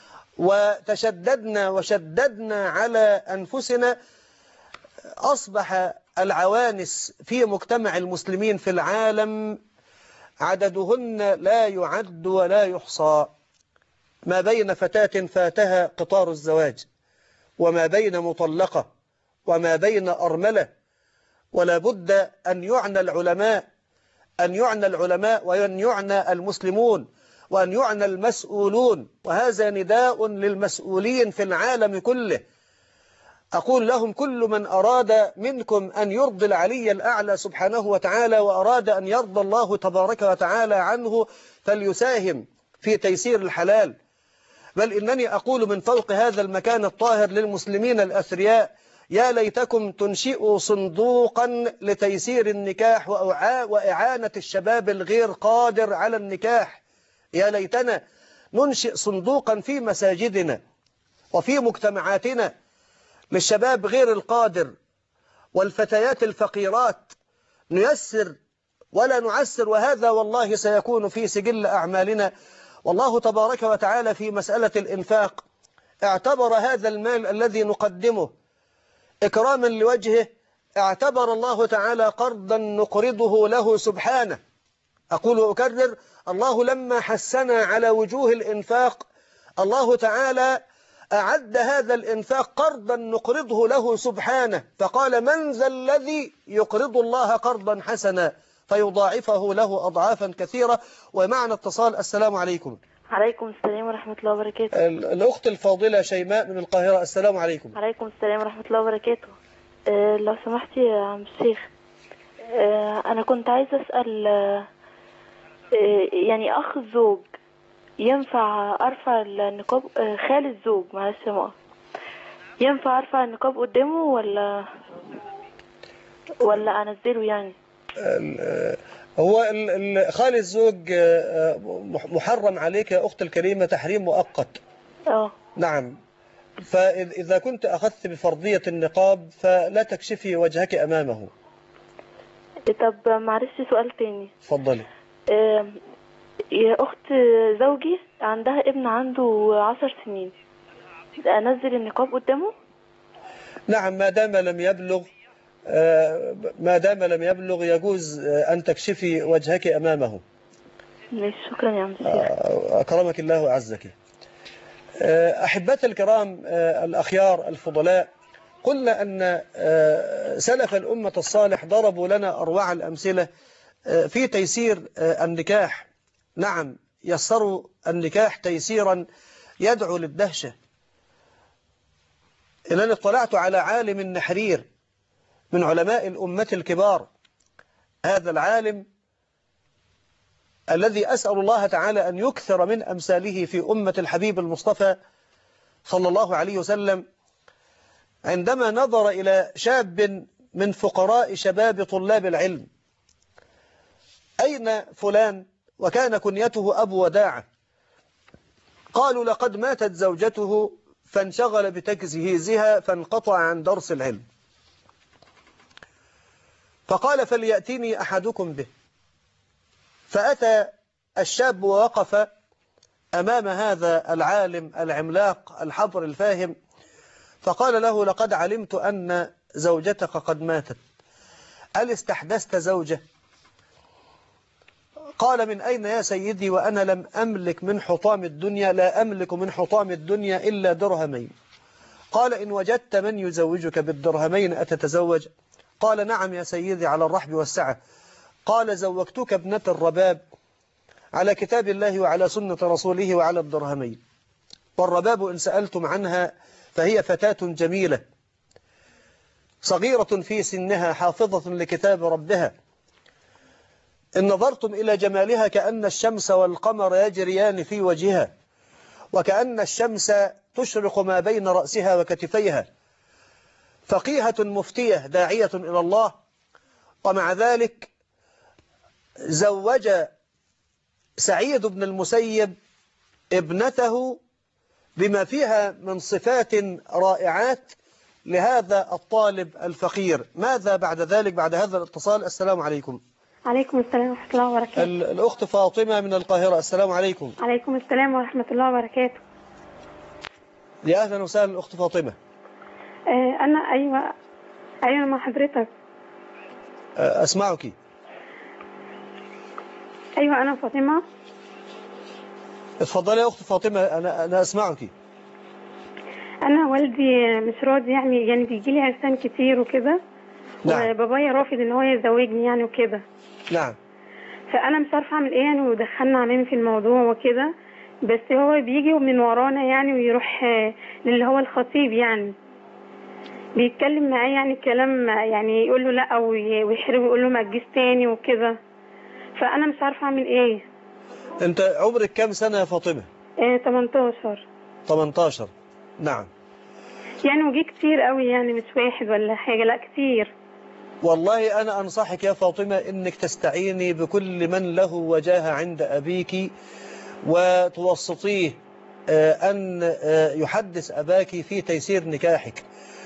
وتشددنا وشددنا على أنفسنا أصبح العوانس في مجتمع المسلمين في العالم عددهن لا يعد ولا يحصى، ما بين فتاة فاتها قطار الزواج، وما بين مطلقة، وما بين أرملة. ولا بد أن يعنى العلماء، أن يعنى العلماء وأن يعنى المسلمون وأن يعنى المسؤولون. وهذا نداء للمسؤولين في العالم كله، أقول لهم كل من أراد منكم أن يرضي العلي الأعلى سبحانه وتعالى وأراد أن يرضى الله تبارك وتعالى عنه فليساهم في تيسير الحلال. بل إنني أقول من فوق هذا المكان الطاهر للمسلمين الأثرياء يا ليتكم تنشئوا صندوقا لتيسير النكاح وإعانة الشباب الغير قادر على النكاح. يا ليتنا ننشئ صندوقا في مساجدنا وفي مجتمعاتنا للشباب غير القادر والفتيات الفقيرات، نيسر ولا نعسر. وهذا والله سيكون في سجل أعمالنا. والله تبارك وتعالى في مسألة الإنفاق اعتبر هذا المال الذي نقدمه إكراما لوجهه، اعتبر الله تعالى قرضا نقرضه له سبحانه. أقول وأكرر، الله لما حسنا على وجوه الإنفاق الله تعالى أعد هذا الإنفاق قرضا نقرضه له سبحانه، فقال من ذا الذي يقرض الله قرضا حسنا فيضاعفه له أضعافا كثيرة. ومعنا اتصال. السلام عليكم. عليكم السلام ورحمة الله وبركاته. الأخت الفاضلة شيماء من القاهرة. السلام عليكم. عليكم السلام ورحمة الله وبركاته. أه لو سمحتي يا عم الشيخ، أه أنا كنت عايزة أسأل، أه يعني أخ الزوج ينفع أرفع النقاب؟ أه خال الزوج معلش ما ينفع أرفع النقاب قدامه ولا ولا أنزله؟ يعني هو خال الزوج محرم عليك يا أخت الكريمة تحريم مؤقت. اه نعم. فإذا كنت أخذت بفرضية النقاب فلا تكشفي وجهك أمامه. طب معلش سؤال تاني. اتفضلي. آه يا أخت زوجي عندها ابن عنده عشر سنين، أنزل النقاب قدامه؟ نعم، ما دام لم يبلغ ما دام لم يبلغ يجوز أن تكشفي وجهك أمامه. ماشي، شكرا يا عم الشيخ. أكرمك الله وعزك. أحبتي الكرام الأخيار الفضلاء، قلنا أن سلف الأمة الصالح ضربوا لنا أروع الأمثلة في تيسير النكاح. نعم، يسروا النكاح تيسيرا يدعو للدهشة. إنني اطلعت على عالم نحرير من علماء الأمة الكبار، هذا العالم الذي أسأل الله تعالى أن يكثر من أمثاله في أمة الحبيب المصطفى صلى الله عليه وسلم، عندما نظر إلى شاب من فقراء شباب طلاب العلم، أين فلان؟ وكان كنيته أبو وداعة، قالوا لقد ماتت زوجته فانشغل بتجهيزها فانقطع عن درس العلم. فقال فليأتيني أحدكم به. فأتى الشاب ووقف أمام هذا العالم العملاق الحبر الفاهم، فقال له لقد علمت أن زوجتك قد ماتت، هل استحدثت زوجة؟ قال من أين يا سيدي وأنا لم أملك من حطام الدنيا، لا أملك من حطام الدنيا إلا درهمين. قال إن وجدت من يزوجك بالدرهمين أتتزوج؟ قال نعم يا سيدي على الرحب والسعة. قال زوجتك ابنة الرباب على كتاب الله وعلى سنة رسوله وعلى الدرهمين. والرباب إن سألتم عنها فهي فتاة جميلة صغيرة في سنها حافظة لكتاب ربها، إن نظرتم إلى جمالها كأن الشمس والقمر يجريان في وجهها، وكأن الشمس تشرق ما بين رأسها وكتفيها، فقيهة مفتية داعية إلى الله. ومع ذلك زوج سعيد بن المسيب ابنته بما فيها من صفات رائعات لهذا الطالب الفقير. ماذا بعد ذلك بعد هذا الاتصال؟ السلام عليكم. عليكم السلام ورحمة الله وبركاته. الأخت فاطمة من القاهرة، السلام عليكم. عليكم السلام ورحمة الله وبركاته. يا أهلا وسهلا الأخت فاطمة. آه أنا أيوة أيوة مع حضرتك. آه أسمعك. أيوة أنا فاطمة. اتفضلي يا أخت فاطمة، أنا أنا أسمعك. أنا والدي مش راضي يعني يعني بيجي لي عرسان كتير وكده. نعم. وبابايا رافض إن هو يزوجني يعني وكده. نعم. فأنا مش عارفة أعمل إيه يعني، ودخلنا عمامي في الموضوع وكده، بس هو بيجي من ورانا يعني ويروح للي هو الخطيب يعني بيتكلم معاه يعني كلام يعني يقول له لا ويحرم ويقول له ما تجيش تاني وكده. فأنا مش عارفة أعمل إيه. أنت عمرك كام سنة يا فاطمة؟ إيه تمنتاشر. تمنتاشر. نعم. يعني وجي كتير قوي يعني، مش واحد ولا حاجة، لا كتير. والله أنا أنصحك يا فاطمة إنك تستعيني بكل من له وجاهة عند أبيك وتوسطيه أن يحدث أباك في تيسير نكاحك.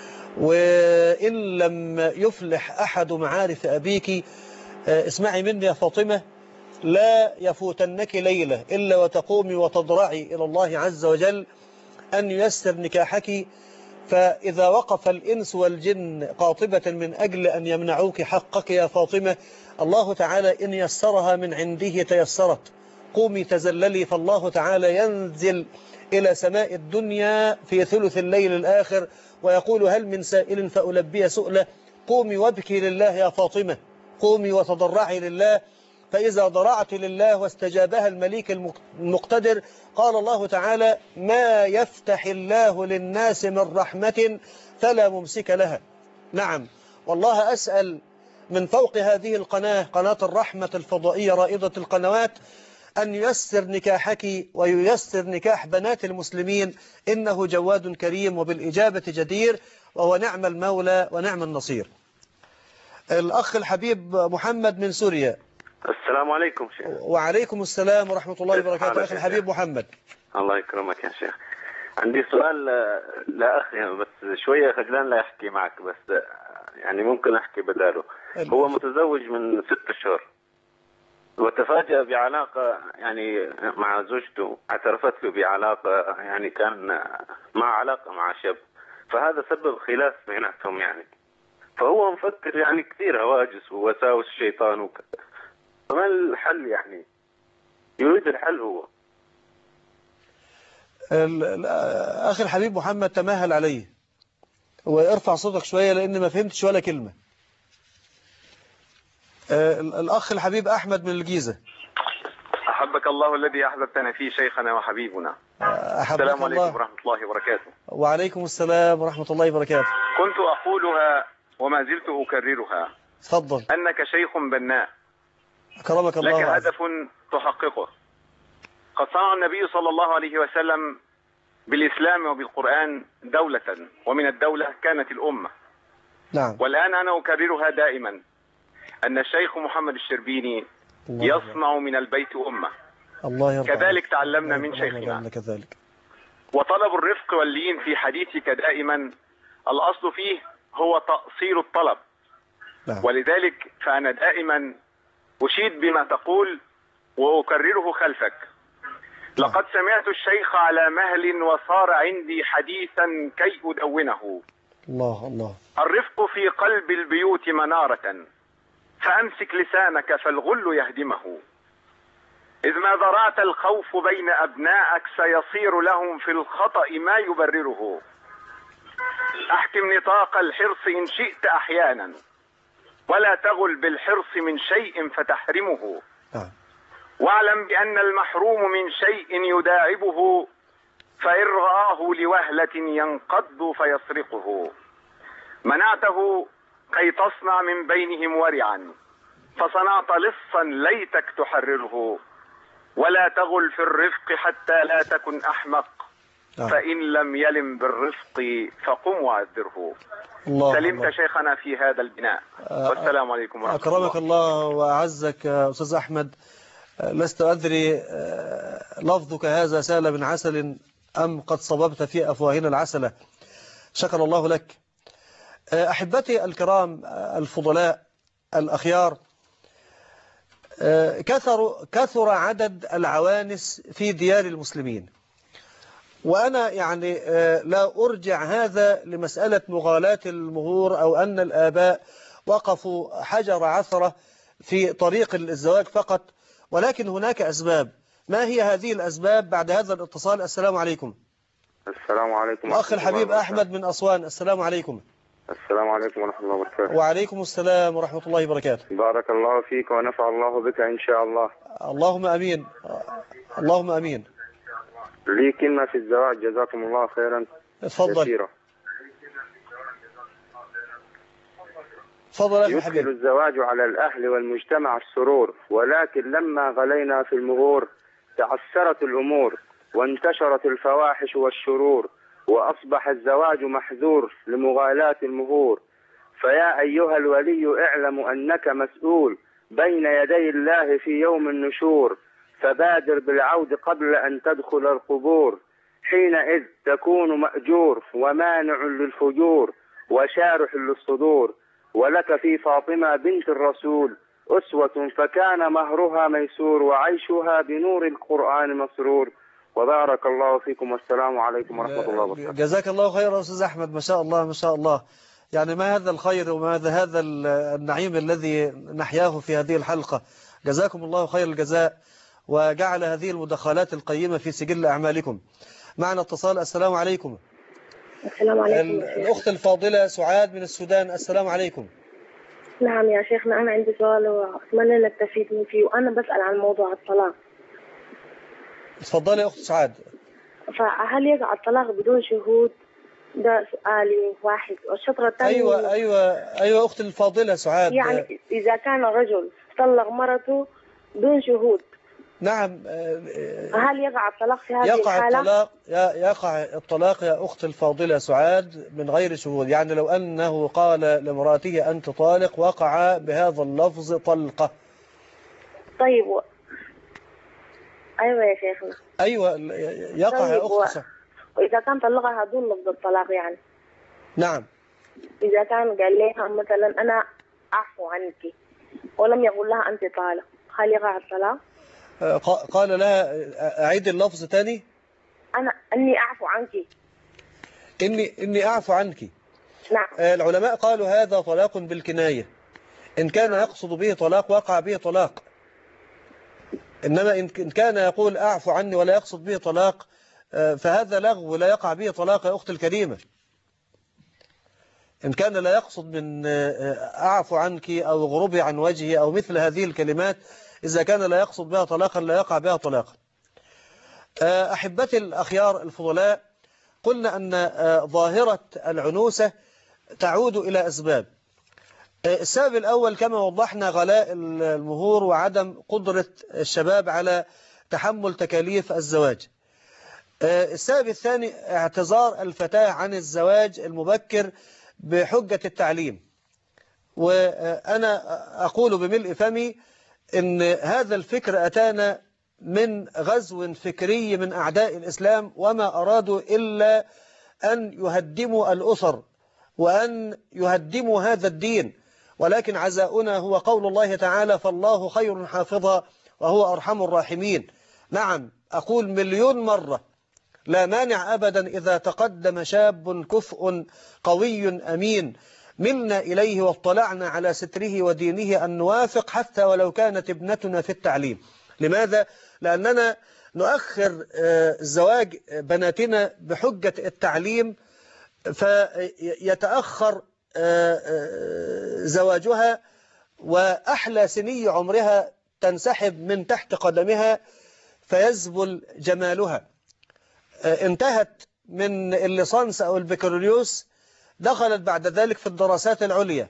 وإن لم يفلح أحد معارف أبيك اسمعي مني يا فاطمة، لا يفوتنك ليلة إلا وتقومي وتضرعي إلى الله عز وجل أن ييسر نكاحك. فإذا وقف الإنس والجن قاطبة من أجل أن يمنعوك حقك يا فاطمة، الله تعالى إن يسرها من عنده تيسرت. قومي تزللي، فالله تعالى ينزل إلى سماء الدنيا في ثلث الليل الآخر ويقول هل من سائل فألبي سؤله. قومي وابكي لله يا فاطمة، قومي وتضرعي لله، فإذا ضرعت لله واستجابها المليك المقتدر قال الله تعالى ما يفتح الله للناس من رحمة فلا ممسك لها. نعم، والله أسأل من فوق هذه القناة، قناة الرحمة الفضائية رائدة القنوات، أن ييسر نكاحك وييسر نكاح بنات المسلمين، إنه جواد كريم وبالإجابة جدير، وهو نعم المولى ونعم النصير. الأخ الحبيب محمد من سوريا. السلام عليكم شيخ. وعليكم السلام ورحمة الله وبركاته. أخي الحبيب محمد. الله يكرمك يا شيخ. عندي سؤال لأخي بس شوية خجلان لا يحكي معك، بس يعني ممكن أحكي بداله. هو متزوج من ست أشهر وتفاجأ بعلاقة يعني مع زوجته، اعترفت له بعلاقة يعني كان مع علاقة مع شاب، فهذا سبب خلاف بيناتهم يعني. فهو مفكر يعني كثير هواجس ووساوس الشيطان وكذا. فما الحل يعني؟ يريد الحل هو. أخي الحبيب محمد تمهل عليه وارفع صوتك شوية لأن ما فهمتش ولا كلمة. الأخ الحبيب أحمد من الجيزة. أحبك الله الذي أحببتنا فيه شيخنا وحبيبنا. السلام عليكم ورحمة الله وبركاته. وعليكم السلام ورحمة الله وبركاته. كنت أقولها وما زلت أكررها. تفضل. أنك شيخ بناء أكرمك الله. لك هدف تحققه. قد صنع النبي صلى الله عليه وسلم بالإسلام وبالقرآن دولة، ومن الدولة كانت الأمة. نعم. والآن أنا أكررها دائما أن الشيخ محمد الشربيني يصنع من البيت أمة. الله يرضى كذلك عليك. تعلمنا الله من يرضى شيخنا. عنك كذلك. وطلب الرفق واللين في حديثك دائما الأصل فيه هو تأصيل الطلب. نعم. ولذلك فأنا دائما أشيد بما تقول وأكرره خلفك. لقد سمعت الشيخ على مهل وصار عندي حديثا كي أدونه. الله الله. الرفق في قلب البيوت منارة، فأمسك لسانك فالغل يهدمه. إذ ما ذرعت الخوف بين أبنائك سيصير لهم في الخطأ ما يبرره. أحكم نطاق الحرص إن شئت أحيانا، ولا تغل بالحرص من شيء فتحرمه. نعم. واعلم بأن المحروم من شيء يداعبه، فإن رآه لوهلة ينقض فيسرقه. منعته كي تصنع من بينهم ورعا، فصنعت لصا ليتك تحرره. ولا تغل في الرفق حتى لا تكن أحمق، نعم. فإن لم يلم بالرفق فقم وعذره. الله سلمت الله. شيخنا في هذا البناء. والسلام عليكم ورحمة الله. أكرمك الله وأعزك أستاذ أحمد. لست أدري لفظك هذا سال من عسل أم قد صببت في أفواهنا العسلة. شكر الله لك. أحبتي الكرام الفضلاء الأخيار، كثر, كثر عدد العوانس في ديار المسلمين، وأنا يعني لا أرجع هذا لمسألة مغالاة المهور أو أن الآباء وقفوا حجر عثرة في طريق الزواج فقط، ولكن هناك أسباب. ما هي هذه الأسباب بعد هذا الاتصال؟ السلام عليكم. السلام عليكم. الأخ الحبيب أحمد من أسوان. السلام عليكم. السلام عليكم ورحمة الله وبركاته. وعليكم السلام ورحمة الله وبركاته. بارك الله فيك ونفع الله بك إن شاء الله. اللهم أمين. اللهم أمين. لي كلمة في الزواج، جزاكم الله خيرا. اتفضل. يسيرة. تفضل يا يدخل حبيبي. الزواج على الأهل والمجتمع السرور، ولكن لما غلينا في المهور تعسرت الأمور وانتشرت الفواحش والشرور، وأصبح الزواج محذور لمغالاة المهور. فيا أيها الولي اعلم أنك مسؤول بين يدي الله في يوم النشور، فبادر بالعود قبل أن تدخل القبور، حينئذ تكون مأجور ومانع للفجور وشارح للصدور. ولك في فاطمة بنت الرسول أسوة، فكان مهرها ميسور وعيشها بنور القرآن مسرور. وبارك الله فيكم والسلام عليكم ورحمة الله وبركاته. جزاك الله خيرا أستاذ أحمد. ما شاء الله ما شاء الله. يعني ما هذا الخير وماذا هذا النعيم الذي نحياه في هذه الحلقة. جزاكم الله خير الجزاء، وجعل هذه المداخلات القيمة في سجل أعمالكم. معنا اتصال. السلام عليكم. السلام عليكم. الأخت الفاضلة سعاد من السودان. السلام عليكم. نعم يا شيخنا، أنا عندي سؤال وأتمنى أنك تفيدني فيه، وأنا بسأل عن موضوع الطلاق. تفضلي يا أخت سعاد. فهل يقع الطلاق بدون شهود؟ ده سؤالي واحد. والشطرة الثانية أيوة أيوة أيوة أخت الفاضلة سعاد، يعني إذا كان رجل طلق مرته دون شهود، نعم، هل يقع الطلاق في هذه يقع الحالة؟ الطلاق يقع الطلاق يا أخت الفاضلة سعاد من غير شهود. يعني لو أنه قال لامرأته أنت طالق وقع بهذا اللفظ طلقة. طيب و... أيوة يا شيخنا. أيوة يقع طيب يا أخت. و... وإذا كان طلقها دون لفظ الطلاق، يعني نعم، إذا كان قال لها مثلا أنا أعفو عنك ولم يقول لها أنت طالق، هل يقع الطلاق؟ قال لها أعيد اللفظ تاني. أنا أني أعفو عنك. إني إني أعفو عنك. نعم. العلماء قالوا هذا طلاق بالكناية. إن كان يقصد به طلاق وقع به طلاق، إنما إن كان يقول أعفو عني ولا يقصد به طلاق فهذا لغو لا يقع به طلاق يا أخت الكريمة. إن كان لا يقصد من أعفو عنك أو غربي عن وجهي أو مثل هذه الكلمات، إذا كان لا يقصد بها طلاقا لا يقع بها طلاقا. أحبتي الأخيار الفضلاء، قلنا أن ظاهرة العنوسة تعود إلى أسباب. السبب الأول كما وضحنا غلاء المهور وعدم قدرة الشباب على تحمل تكاليف الزواج. السبب الثاني اعتذار الفتاة عن الزواج المبكر بحجة التعليم. وأنا أقول بملء فمي إن هذا الفكر أتانا من غزو فكري من أعداء الإسلام، وما أرادوا إلا أن يهدموا الأسر وأن يهدموا هذا الدين، ولكن عزاؤنا هو قول الله تعالى: فالله خير حافظا وهو أرحم الراحمين. نعم، أقول مليون مرة لا مانع أبدا إذا تقدم شاب كفء قوي أمين ملنا إليه واطلعنا على ستره ودينه أن نوافق حتى ولو كانت ابنتنا في التعليم. لماذا؟ لأننا نؤخر زواج بناتنا بحجة التعليم، فيتأخر زواجها وأحلى سني عمرها تنسحب من تحت قدمها فيزبل جمالها. انتهت من الليسانس أو البكالوريوس، دخلت بعد ذلك في الدراسات العليا،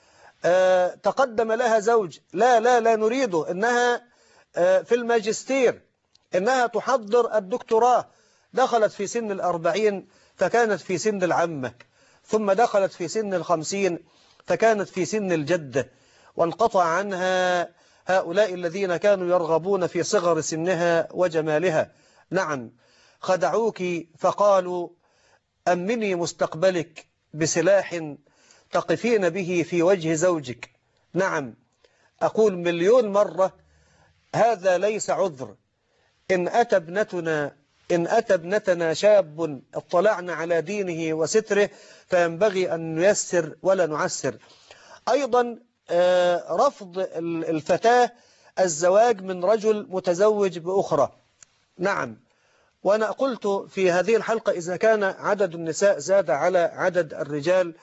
تقدم لها زوج، لا لا لا نريده، إنها في الماجستير، إنها تحضر الدكتوراه، دخلت في سن الأربعين فكانت في سن العمة، ثم دخلت في سن الخمسين فكانت في سن الجدة، وانقطع عنها هؤلاء الذين كانوا يرغبون في صغر سنها وجمالها. نعم، خدعوك فقالوا: أمني مستقبلك بسلاح تقفين به في وجه زوجك. نعم، أقول مليون مرة هذا ليس عذر. إن أتى ابنتنا إن أتى ابنتنا شاب اطلعنا على دينه وستره فينبغي أن نيسر ولا نعسر. أيضا رفض الفتاة الزواج من رجل متزوج بأخرى. نعم، وأنا قلت في هذه الحلقة إذا كان عدد النساء زاد على عدد الرجال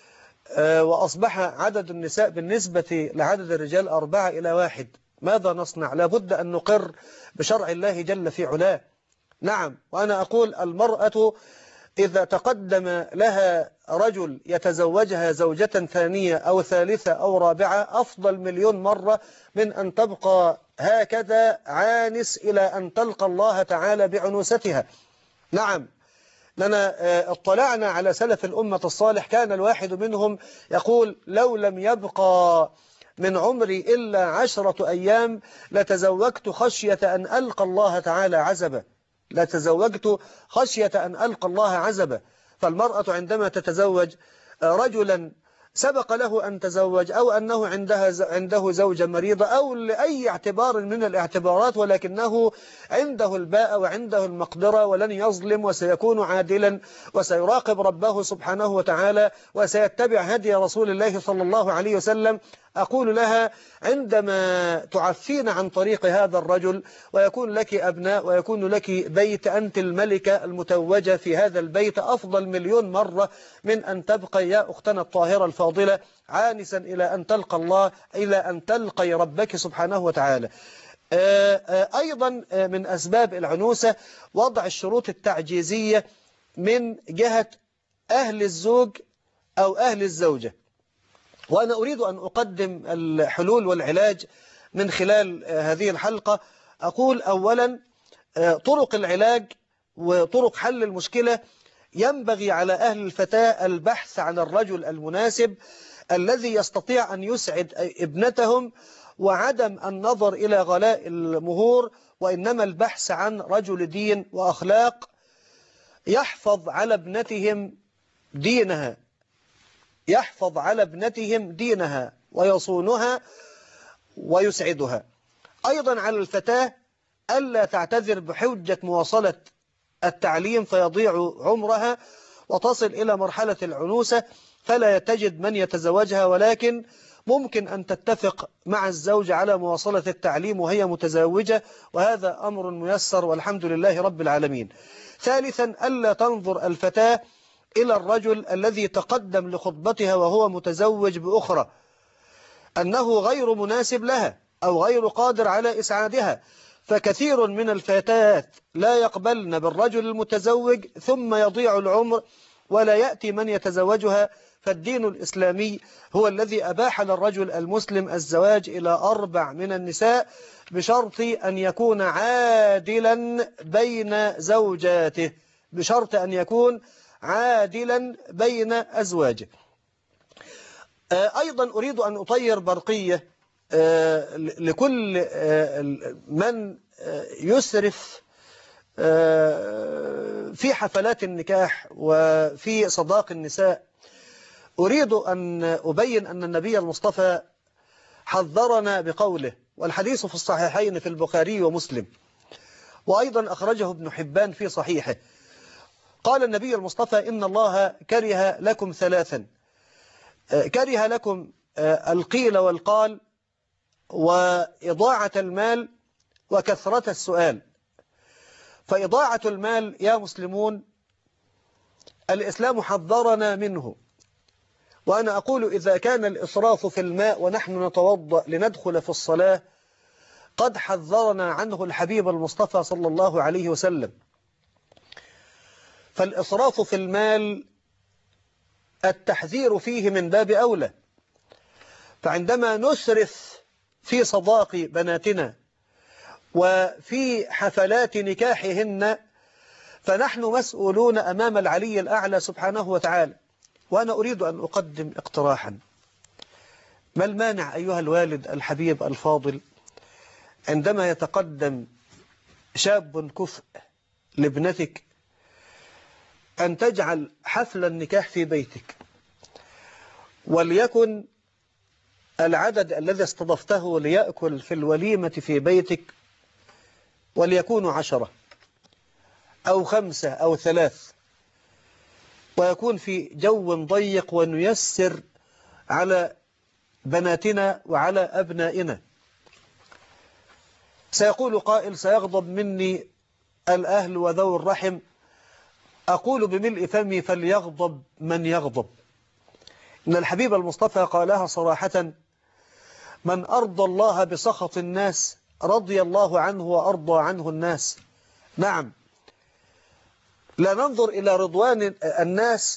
وأصبح عدد النساء بالنسبة لعدد الرجال أربعة إلى واحد، ماذا نصنع؟ لابد أن نقر بشرع الله جل في علاه. نعم، وأنا أقول المرأة إذا تقدم لها رجل يتزوجها زوجة ثانية أو ثالثة أو رابعة أفضل مليون مرة من أن تبقى هكذا عانس إلى أن تلقى الله تعالى بعنوستها. نعم، لنا اطلعنا على سلف الأمة الصالح، كان الواحد منهم يقول: لو لم يبقى من عمري إلا عشرة أيام لتزوجت خشية أن ألقى الله تعالى عزبا، لتزوجت خشية أن ألقى الله عزبا. فالمرأة عندما تتزوج رجلا سبق له أن تزوج أو أنه عندها عنده زوجة مريضة أو لأي اعتبار من الاعتبارات، ولكنه عنده الباء وعنده المقدرة ولن يظلم وسيكون عادلا وسيراقب ربه سبحانه وتعالى وسيتبع هدي رسول الله صلى الله عليه وسلم، أقول لها: عندما تعفين عن طريق هذا الرجل ويكون لك أبناء ويكون لك بيت، أنت الملكة المتوجة في هذا البيت، أفضل مليون مرة من أن تبقى يا أختنا الطاهرة الفاضلة عانسا إلى أن تلقى الله، إلى أن تلقي ربك سبحانه وتعالى. أيضا من أسباب العنوسة وضع الشروط التعجيزية من جهة أهل الزوج أو أهل الزوجة، وأنا أريد أن أقدم الحلول والعلاج من خلال هذه الحلقة. أقول أولا طرق العلاج وطرق حل المشكلة: ينبغي على أهل الفتاة البحث عن الرجل المناسب الذي يستطيع أن يسعد ابنتهم، وعدم النظر إلى غلاء المهور، وإنما البحث عن رجل دين وأخلاق يحفظ على ابنتهم دينها يحفظ على ابنتهم دينها ويصونها ويسعدها. أيضا على الفتاة ألا تعتذر بحجة مواصلة التعليم فيضيع عمرها وتصل إلى مرحلة العنوسة فلا تجد من يتزوجها، ولكن ممكن أن تتفق مع الزوج على مواصلة التعليم وهي متزوجة، وهذا أمر ميسر والحمد لله رب العالمين. ثالثا ألا تنظر الفتاة إلى الرجل الذي تقدم لخطبتها وهو متزوج بأخرى أنه غير مناسب لها أو غير قادر على إسعادها، فكثير من الفتيات لا يقبلن بالرجل المتزوج ثم يضيع العمر ولا يأتي من يتزوجها. فالدين الإسلامي هو الذي أباح للرجل المسلم الزواج إلى أربع من النساء بشرط أن يكون عادلا بين زوجاته بشرط أن يكون عادلا بين أزواجه. أيضا أريد أن أطير برقية لكل من يسرف في حفلات النكاح وفي صداق النساء، أريد أن أبين أن النبي المصطفى حذرنا بقوله، والحديث في الصحيحين في البخاري ومسلم، وأيضا أخرجه ابن حبان في صحيحه. قال النبي المصطفى: إن الله كره لكم ثلاثا، كره لكم القيل والقال وإضاعة المال وكثرة السؤال. فإضاعة المال يا مسلمون الإسلام حذرنا منه، وأنا أقول إذا كان الإسراف في الماء ونحن نتوضأ لندخل في الصلاة قد حذرنا عنه الحبيب المصطفى صلى الله عليه وسلم. فالإسراف في المال التحذير فيه من باب أولى، فعندما نسرف في صداق بناتنا وفي حفلات نكاحهن فنحن مسؤولون أمام العلي الأعلى سبحانه وتعالى. وأنا أريد أن أقدم اقتراحا: ما المانع أيها الوالد الحبيب الفاضل عندما يتقدم شاب كفء لابنتك أن تجعل حفل النكاح في بيتك، وليكن العدد الذي استضفته ليأكل في الوليمة في بيتك وليكونوا عشرة أو خمسة أو ثلاث، ويكون في جو ضيق ونيسر على بناتنا وعلى أبنائنا. سيقول قائل: سيغضب مني الأهل وذو الرحم. أقول بملء فمي: فليغضب من يغضب. إن الحبيب المصطفى قالها صراحة: من أرضى الله بسخط الناس رضي الله عنه وأرضى عنه الناس. نعم، لا ننظر إلى رضوان الناس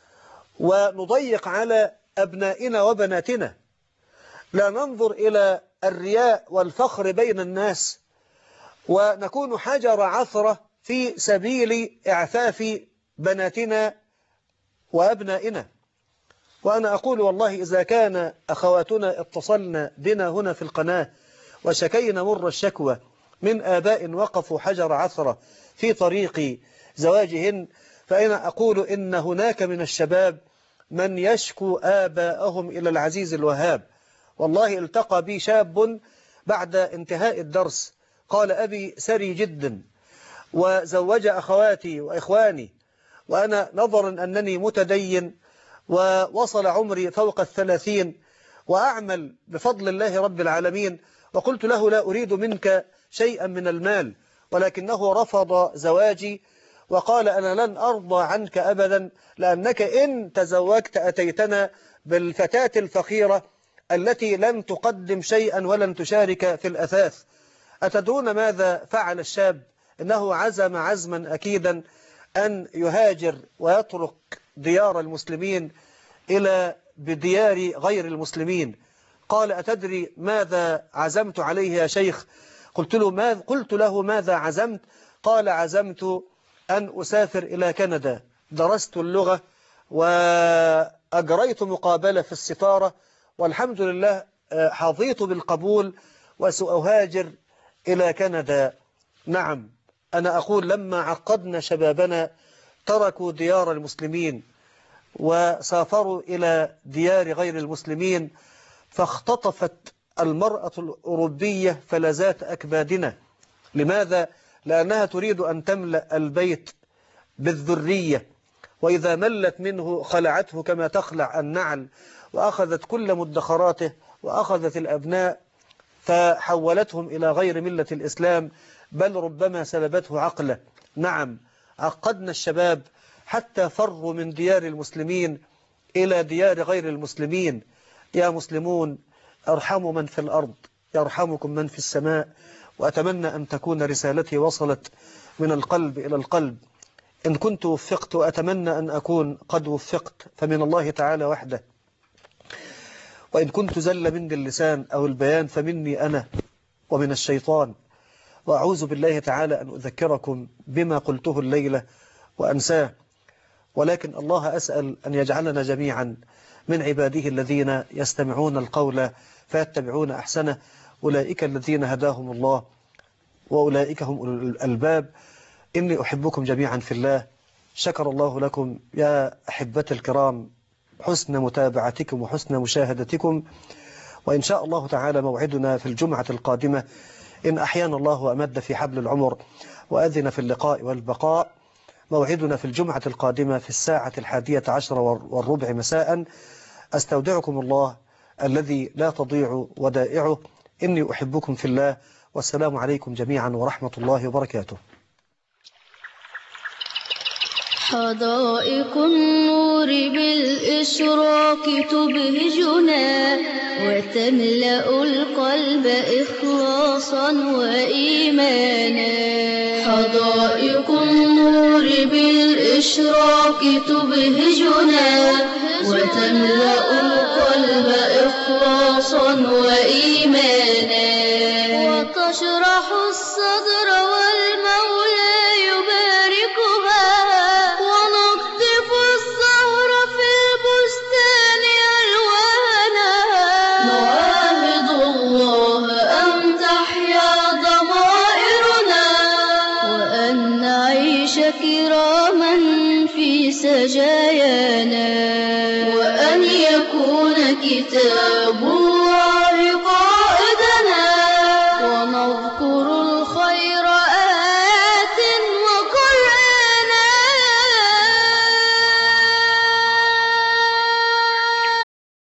ونضيق على أبنائنا وبناتنا، لا ننظر إلى الرياء والفخر بين الناس ونكون حجر عثرة في سبيل إعفاف بناتنا وأبنائنا. وأنا أقول والله إذا كان أخواتنا اتصلن بنا هنا في القناة وشكينا مر الشكوى من آباء وقفوا حجر عثرة في طريق زواجهن، فأنا أقول إن هناك من الشباب من يشكو آباءهم إلى العزيز الوهاب. والله التقى بي شاب بعد انتهاء الدرس قال: أبي سري جدا وزوج أخواتي وإخواني، وأنا نظرا أنني متدين ووصل عمري فوق الثلاثين وأعمل بفضل الله رب العالمين، وقلت له: لا أريد منك شيئا من المال، ولكنه رفض زواجي وقال: أنا لن أرضى عنك أبدا، لأنك إن تزوجت أتيتنا بالفتاة الفقيرة التي لن تقدم شيئا ولن تشارك في الأثاث. أتدرون ماذا فعل الشاب؟ إنه عزم عزما أكيدا أن يهاجر ويترك ديار المسلمين إلى بديار غير المسلمين. قال: أتدري ماذا عزمت عليه يا شيخ؟ قلت له ماذا؟ قلت له: ماذا عزمت؟ قال: عزمت أن أسافر إلى كندا، درست اللغة وأجريت مقابلة في السفارة والحمد لله حظيت بالقبول وسأهاجر إلى كندا. نعم، أنا أقول لما عقدنا شبابنا تركوا ديار المسلمين وسافروا إلى ديار غير المسلمين، فاختطفت المرأة الأوروبية فلذات أكبادنا. لماذا؟ لأنها تريد أن تملأ البيت بالذرية، وإذا ملت منه خلعته كما تخلع النعل، وأخذت كل مدخراته وأخذت الأبناء فحولتهم إلى غير ملة الإسلام، بل ربما سلبته عقله. نعم، عقدنا الشباب حتى فروا من ديار المسلمين إلى ديار غير المسلمين. يا مسلمون ارحموا من في الأرض يرحمكم من في السماء. وأتمنى أن تكون رسالتي وصلت من القلب إلى القلب. إن كنت وفقت وأتمنى أن أكون قد وفقت فمن الله تعالى وحده، وإن كنت زل مني اللسان أو البيان فمني أنا ومن الشيطان، وأعوذ بالله تعالى أن أذكركم بما قلته الليلة وأنساه. ولكن الله أسأل أن يجعلنا جميعا من عباده الذين يستمعون القول فيتبعون أحسنه، أولئك الذين هداهم الله. وأولئك هم أولو الألباب. إني أحبكم جميعا في الله. شكر الله لكم يا أحبتي الكرام حسن متابعتكم وحسن مشاهدتكم، وإن شاء الله تعالى موعدنا في الجمعة القادمة إن أحيانا الله وأمد في حبل العمر وأذن في اللقاء والبقاء. موعدنا في الجمعة القادمة في الساعة الحادية عشر والربع مساء. أستودعكم الله الذي لا تضيع ودائعه. إني أحبكم في الله، والسلام عليكم جميعا ورحمة الله وبركاته. حدائق النور بالإشراق تبهجنا وتملأ القلب إخلاصا وإيمانا. حدائق النور بالإشراق تبهجنا وتملأ القلب إخلاصا وإيمانا، وتشرح الصدر والمولى يباركها، ونقطف الزهر في البستان ألوانا. نعاهد الله أن تحيا ضمائرنا وأن نعيش كراما في سجايانا، وأن يكون كتاب